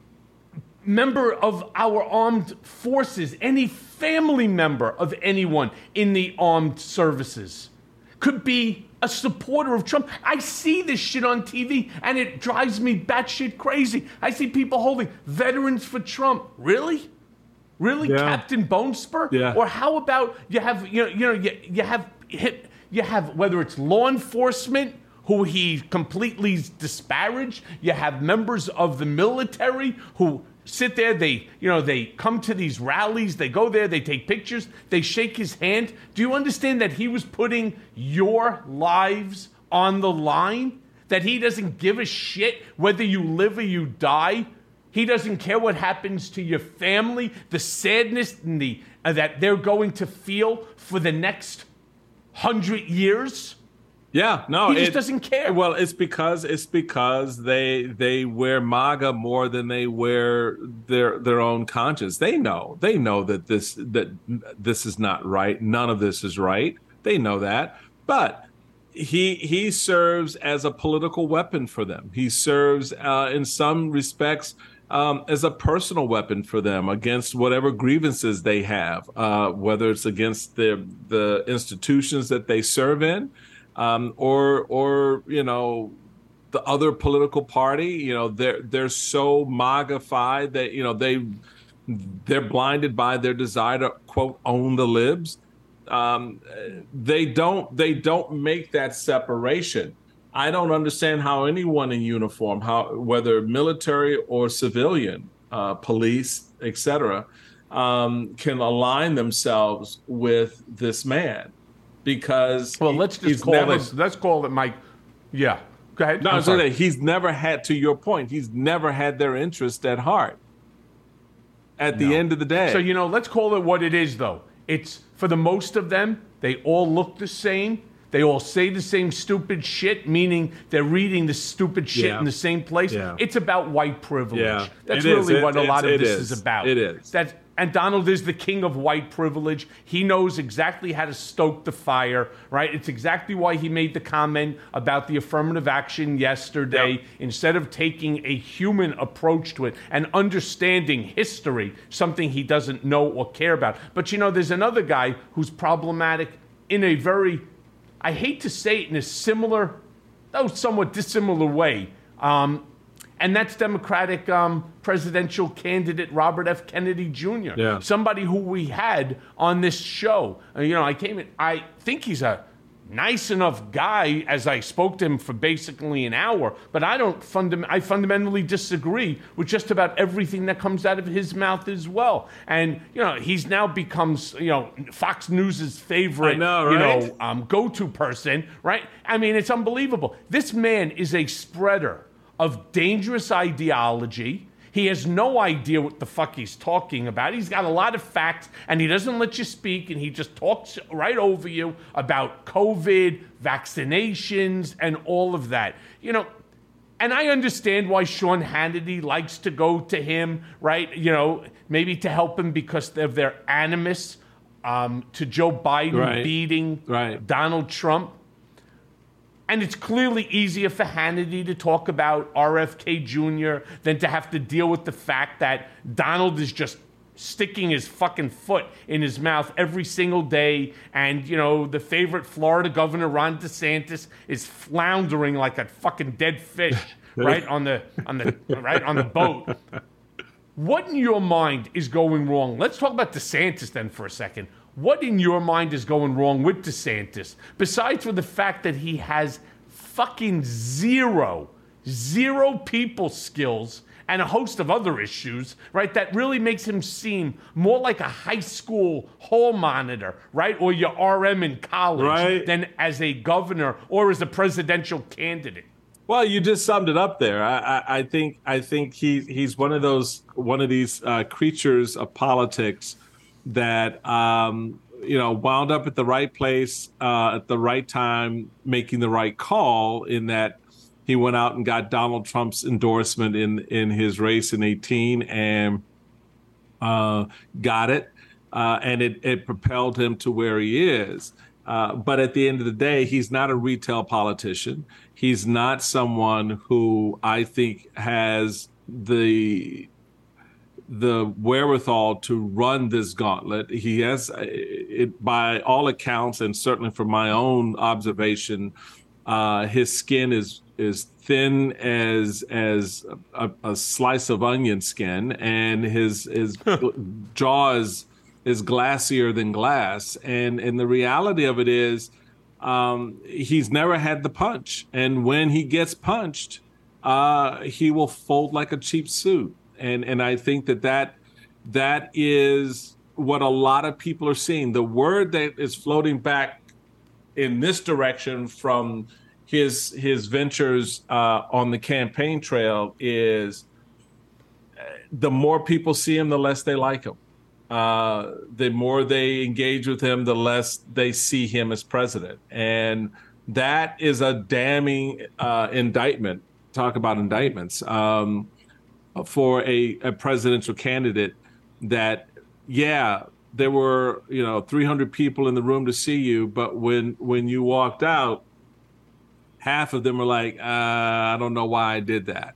member of our armed forces, any family member of anyone in the armed services could be a supporter of Trump. I see this shit on T V and it drives me batshit crazy. I see people holding Veterans for Trump. Really? Really, yeah. Captain Bonespur? Yeah. Or how about you have you know you know you, you have hit you have whether it's law enforcement who he completely disparaged, you have members of the military who sit there, they, you know, they come to these rallies, they go there, they take pictures, they shake his hand. Do you understand that he was putting your lives on the line? That he doesn't give a shit whether you live or you die? He doesn't care what happens to your family, the sadness and the, uh, that they're going to feel for the next hundred years? Yeah, no, he just it, doesn't care. Well, it's because it's because they they wear MAGA more than they wear their their own conscience. They know they know that this that this is not right. None of this is right. They know that, but he he serves as a political weapon for them. He serves uh, in some respects um, as a personal weapon for them against whatever grievances they have, uh, whether it's against the the institutions that they serve in. Um, or, or you know, the other political party, you know, they're they're so MAGA-fied that you know they they're blinded by their desire to quote own the libs. Um, they don't they don't make that separation. I don't understand how anyone in uniform, how whether military or civilian, uh, police, et cetera, um, can align themselves with this man. Because well, let's just call never, this. Let's call it Mike. Yeah, go ahead. No, I'm saying he's never had. To your point, he's never had their interest at heart. at the No. end of the day. So, you know, let's call it what it is, though. It's, for the most of them, they all look the same. They all say the same stupid shit, meaning they're reading the stupid shit Yeah. in the same place. Yeah. It's about white privilege. Yeah. That's It is. really It- what a lot it's- of it this is. is about. It is. That's, and Donald is the king of white privilege. He knows exactly how to stoke the fire, right? It's exactly why he made the comment about the affirmative action yesterday. Yep. Instead of taking a human approach to it and understanding history, something he doesn't know or care about. But, you know, there's another guy who's problematic in a very, I hate to say it in a similar, though somewhat dissimilar way. Um, and that's Democratic um, presidential candidate Robert F. Kennedy Junior Yeah. Somebody who we had on this show. Uh, you know, I came in, I think he's a nice enough guy as I spoke to him for basically an hour, but I don't fundam- I fundamentally disagree with just about everything that comes out of his mouth as well. And, you know, he's now becomes, you know, Fox News's favorite, I know, you right? know, um, go-to person, right? I mean, it's unbelievable. This man is a spreader of dangerous ideology. He has no idea what the fuck he's talking about. He's got a lot of facts, and he doesn't let you speak, and he just talks right over you about COVID, vaccinations, and all of that. You know, and I understand why Sean Hannity likes to go to him, right? You know, maybe to help him because of their animus um, to Joe Biden Right. beating Right. Donald Trump. And it's clearly easier for Hannity to talk about R F K Junior than to have to deal with the fact that Donald is just sticking his fucking foot in his mouth every single day. And, you know, the favorite Florida governor, Ron DeSantis, is floundering like a fucking dead fish, right, on the on the right on the boat. What in your mind is going wrong? Let's talk about DeSantis then for a second. What in your mind is going wrong with DeSantis? Besides for the fact that he has fucking zero, zero people skills and a host of other issues, right? That really makes him seem more like a high school hall monitor, right? Or your R M in college Right. than as a governor or as a presidential candidate. Well, you just summed it up there. I, I, I think I think he he's one of those one of these uh, creatures of politics that um, you know wound up at the right place uh, at the right time, making the right call. In that he went out and got Donald Trump's endorsement in in his race in eighteen and uh, got it, uh, and it it propelled him to where he is. Uh, but at the end of the day, he's not a retail politician. He's not someone who I think has the the wherewithal to run this gauntlet. He has, it, by all accounts, and certainly from my own observation, uh, his skin is is thin as as a, a slice of onion skin, and his his jaw is is glassier than glass. And and the reality of it is, um, he's never had the punch, and when he gets punched, uh, he will fold like a cheap suit. And and I think that, that that is what a lot of people are seeing. The word that is floating back in this direction from his his ventures uh, on the campaign trail is the more people see him, the less they like him. Uh, the more they engage with him, the less they see him as president. And that is a damning uh, indictment. Talk about indictments. Um, for a, a presidential candidate that, yeah, there were, you know, three hundred people in the room to see you, but when when you walked out, half of them were like, uh, I don't know why I did that.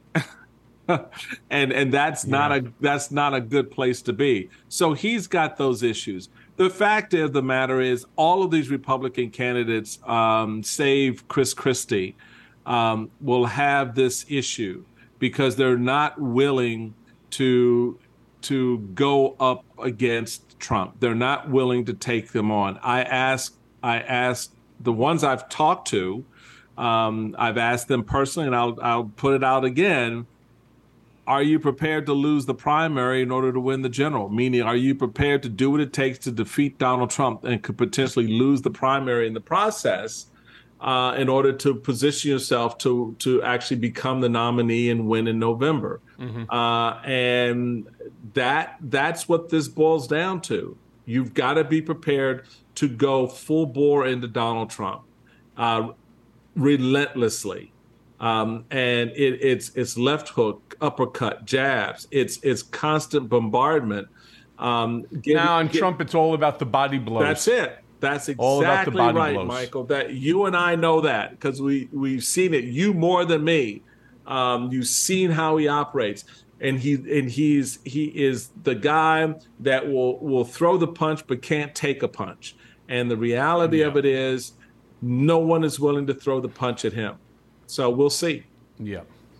and and that's yeah. not a that's not a good place to be. So he's got those issues. The fact of the matter is, all of these Republican candidates, um, save Chris Christie, um, will have this issue, because they're not willing to to go up against Trump. They're not willing to take them on. I asked I asked the ones I've talked to, um, I've asked them personally, and I'll I'll put it out again. Are you prepared to lose the primary in order to win the general? Meaning, are you prepared to do what it takes to defeat Donald Trump and could potentially lose the primary in the process? uh, in order to position yourself to to actually become the nominee and win in November. Mm-hmm. Uh, and that that's what this boils down to. You've got to be prepared to go full bore into Donald Trump, uh, relentlessly. Um, and it, it's it's left hook, uppercut, jabs. It's it's constant bombardment. Um, get, now on get, Trump, it's all about the body blows. That's it. That's exactly all about the body right, blows. Michael. That you and I know that because we we've seen it. You more than me. Um, you've seen how he operates, and he and he's he is the guy that will will throw the punch but can't take a punch. And the reality yeah. of it is, no one is willing to throw the punch at him. So we'll see. Yeah.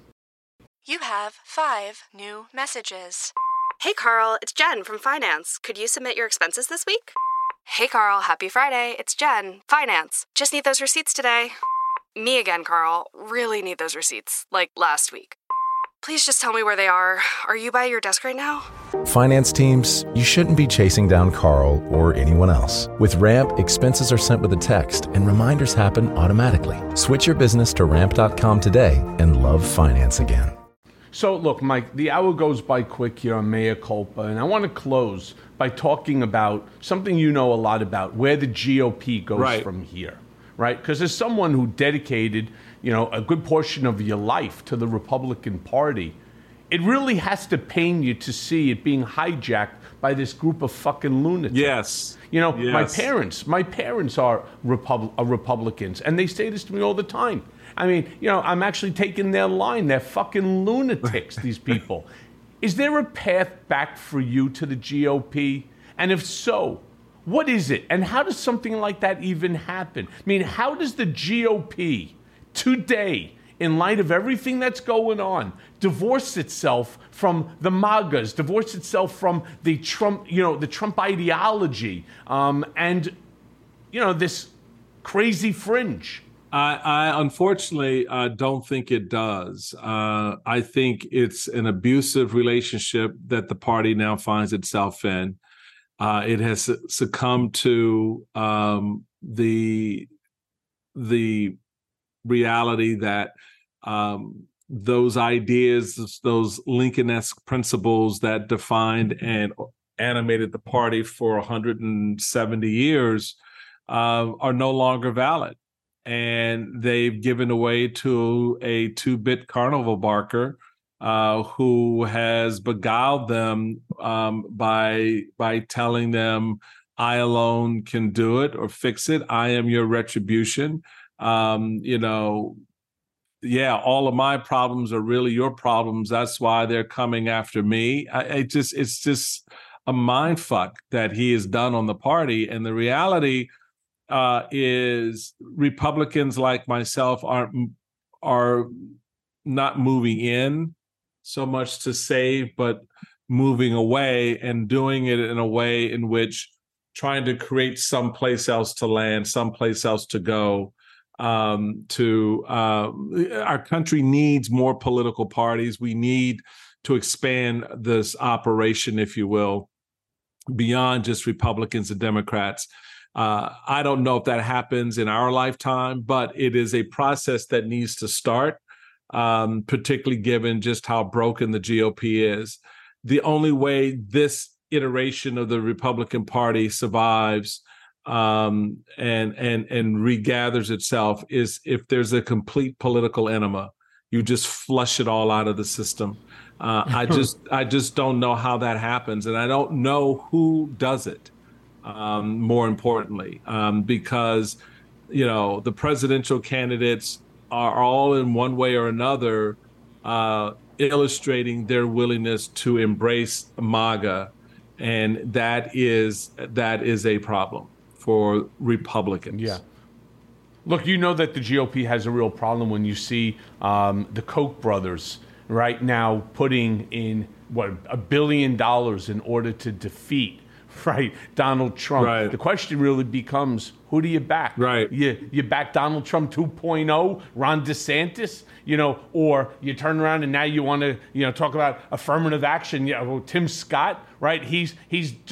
You have five new messages. Hey, Carl, it's Jen from Finance. Could you submit your expenses this week? Hey, Carl, happy Friday. It's Jen, Finance. Just need those receipts today. Me again, Carl. Really need those receipts, like last week. Please just tell me where they are. Are you by your desk right now? Finance teams, you shouldn't be chasing down Carl or anyone else. With Ramp, expenses are sent with a text and reminders happen automatically. Switch your business to ramp dot com today and love finance again. So, look, Mike, the hour goes by quick here on Mea Culpa, and I want to close by talking about something you know a lot about, where the G O P goes right. from here, right? Because as someone who dedicated, you know, a good portion of your life to the Republican Party, it really has to pain you to see it being hijacked by this group of fucking lunatics. Yes. You know, yes. my parents, my parents are, Repub- are Republicans, and they say this to me all the time. I mean, you know, I'm actually taking their line. They're fucking lunatics, these people. Is there a path back for you to the G O P? And if so, what is it? And how does something like that even happen? I mean, how does the G O P today, in light of everything that's going on, divorce itself from the MAGAs, divorce itself from the Trump, you know, the Trump ideology, um, and, you know, this crazy fringe? I, I unfortunately uh, don't think it does. Uh, I think it's an abusive relationship that the party now finds itself in. Uh, it has succumbed to um, the the reality that um, those ideas, those Lincoln-esque principles that defined and animated the party for one hundred seventy years uh, are no longer valid. And they've given away to a two-bit carnival barker uh, who has beguiled them um, by by telling them, "I alone can do it or fix it. I am your retribution." Um, you know, yeah, all of my problems are really your problems. That's why they're coming after me. I, I just, it's just a mind fuck that he has done on the party, and the reality. Uh, is Republicans like myself aren't are not moving in so much to save, but moving away and doing it in a way in which trying to create someplace else to land, someplace else to go. Um, to uh, our country needs more political parties. We need to expand this operation, if you will, beyond just Republicans and Democrats. Uh, I don't know if that happens in our lifetime, but it is a process that needs to start, um, particularly given just how broken the G O P is. The only way this iteration of the Republican Party survives um, and and and regathers itself is if there's a complete political enema. You just flush it all out of the system. Uh, I just I just don't know how that happens, and I don't know who does it. Um, more importantly, um, because, you know, the presidential candidates are all in one way or another uh, illustrating their willingness to embrace MAGA. And that is that is a problem for Republicans. Yeah. Look, you know that the G O P has a real problem when you see um, the Koch brothers right now putting in, what, a billion dollars in order to defeat Right, Donald Trump. Right. The question really becomes, who do you back? Right. You you back Donald Trump two point oh, Ron DeSantis, you know, or you turn around and now you want to, you know, talk about affirmative action. Yeah, well, Tim Scott, right? He's he's just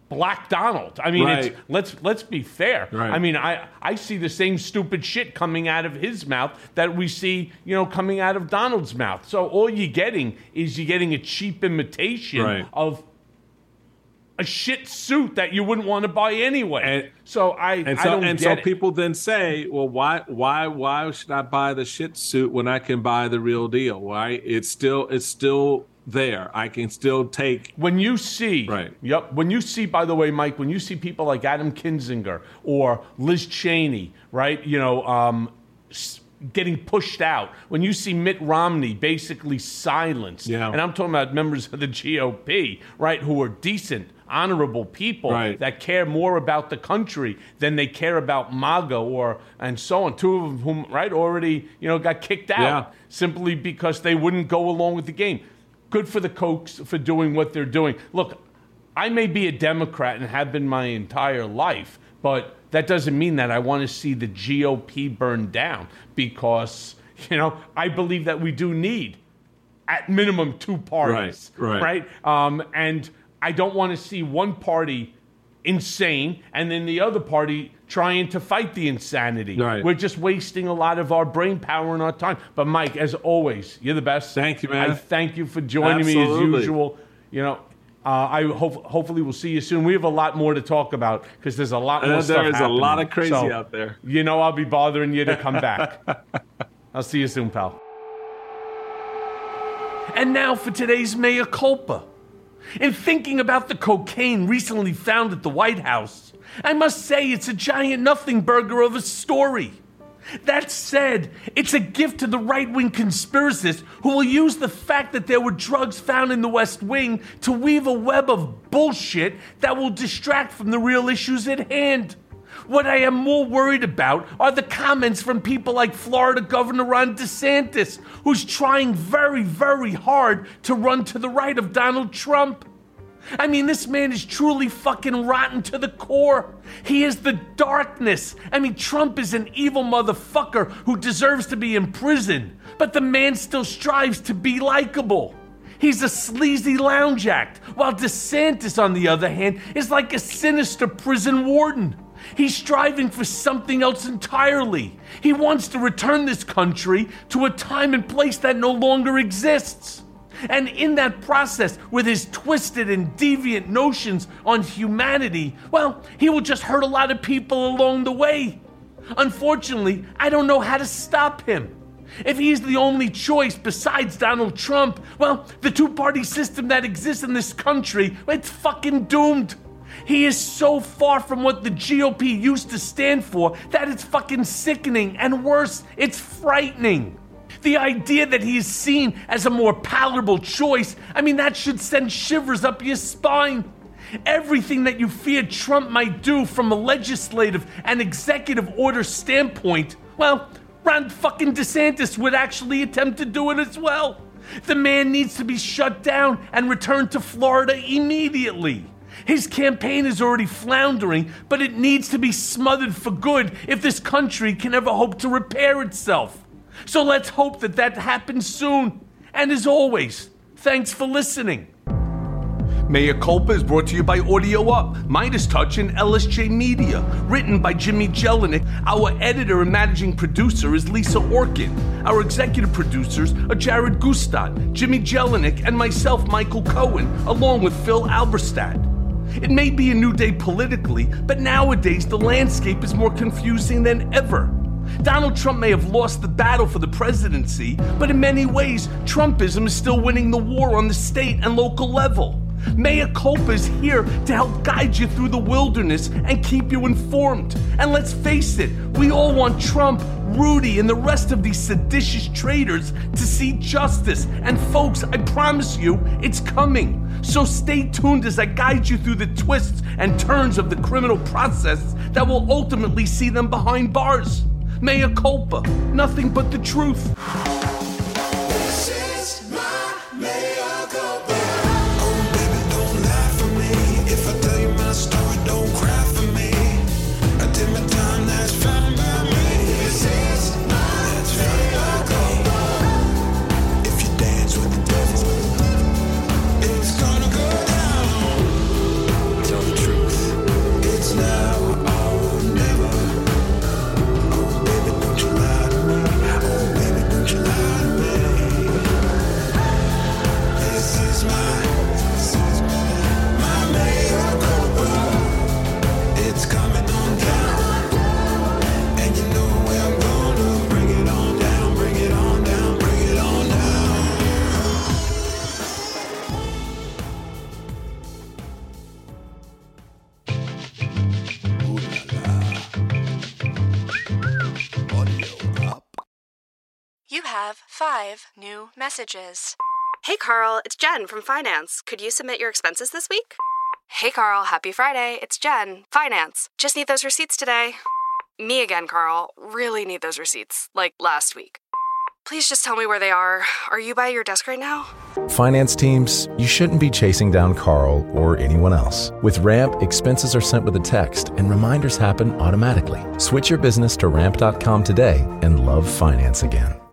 Black Donald. I mean, Right. it's, let's let's be fair. Right. I mean, I, I see the same stupid shit coming out of his mouth that we see, you know, coming out of Donald's mouth. So all you're getting is you're getting a cheap imitation Right. of a shit suit that you wouldn't want to buy anyway. And- so I, And I so, don't and get so it. people then say, well, why, why, why should I buy the shit suit when I can buy the real deal? Right? It's still, it's still there. I can still take. When you see, Right. Yep. When you see, by the way, Mike, when you see people like Adam Kinzinger or Liz Cheney, right? You know, um, s- getting pushed out. When you see Mitt Romney basically silenced, Yeah. and I'm talking about members of the G O P, right, who are decent, honorable people Right. that care more about the country than they care about MAGA or and so on. Two of whom, right, already you know got kicked out Yeah. simply because they wouldn't go along with the game. Good for the Kochs for doing what they're doing. Look, I may be a Democrat and have been my entire life, but that doesn't mean that I want to see the G O P burn down because, you know, I believe that we do need, at minimum, two parties. Right, right. Right? Um, and I don't want to see one party insane and then the other party trying to fight the insanity. Right. We're just wasting a lot of our brain power and our time. But Mike, as always, you're the best. Thank you, man. I thank you for joining me Absolutely. as usual. You know, uh, I hope hopefully we'll see you soon. We have a lot more to talk about because there's a lot more Uh, stuff there is a happening. lot of crazy So, out there. You know, I'll be bothering you to come back. I'll see you soon, pal. And now for today's mea culpa. In thinking about the cocaine recently found at the White House, I must say it's a giant nothing burger of a story. That said, it's a gift to the right-wing conspiracists who will use the fact that there were drugs found in the West Wing to weave a web of bullshit that will distract from the real issues at hand. What I am more worried about are the comments from people like Florida Governor Ron DeSantis, who's trying very, very hard to run to the right of Donald Trump. I mean, this man is truly fucking rotten to the core. He is the darkness. I mean, Trump is an evil motherfucker who deserves to be in prison, but the man still strives to be likable. He's a sleazy lounge act, while DeSantis, on the other hand, is like a sinister prison warden. He's striving for something else entirely. He wants to return this country to a time and place that no longer exists. And in that process, with his twisted and deviant notions on humanity, well, he will just hurt a lot of people along the way. Unfortunately, I don't know how to stop him. If he's the only choice besides Donald Trump, well, the two-party system that exists in this country, it's fucking doomed. He is so far from what the G O P used to stand for that it's fucking sickening, and worse, it's frightening. The idea that he is seen as a more palatable choice, I mean, that should send shivers up your spine. Everything that you feared Trump might do from a legislative and executive order standpoint, well, Ron fucking DeSantis would actually attempt to do it as well. The man needs to be shut down and returned to Florida immediately. His campaign is already floundering, but it needs to be smothered for good if this country can ever hope to repair itself. So let's hope that that happens soon. And as always, thanks for listening. Mea Culpa is brought to you by Audio Up, Midas Touch, and L S J Media. Written by Jimmy Jelinek. Our editor and managing producer is Lisa Orkin. Our executive producers are Jared Gustad, Jimmy Jelinek, and myself, Michael Cohen, along with Phil Alberstadt. It may be a new day politically, but nowadays the landscape is more confusing than ever. Donald Trump may have lost the battle for the presidency, but in many ways, Trumpism is still winning the war on the state and local level. Mea Culpa is here to help guide you through the wilderness and keep you informed. And let's face it, we all want Trump, Rudy, and the rest of these seditious traitors to see justice. And folks, I promise you, it's coming. So stay tuned as I guide you through the twists and turns of the criminal process that will ultimately see them behind bars. Mea Culpa, nothing but the truth. This is my mea culpa. Oh, baby, don't lie for me. If I tell you my story, don't cry for me. I did my time, that's fine by me. This is my mea culpa. If you dance with the devil, it's gonna go down. Tell the truth. have five new messages. Hey, Carl, it's Jen from Finance. Could you submit your expenses this week? Hey, Carl, happy Friday. It's Jen, Finance. Just need those receipts today. Me again, Carl. Really need those receipts, like last week. Please just tell me where they are. Are you by your desk right now? Finance teams, you shouldn't be chasing down Carl or anyone else. With Ramp, expenses are sent with a text and reminders happen automatically. Switch your business to ramp dot com today and love finance again.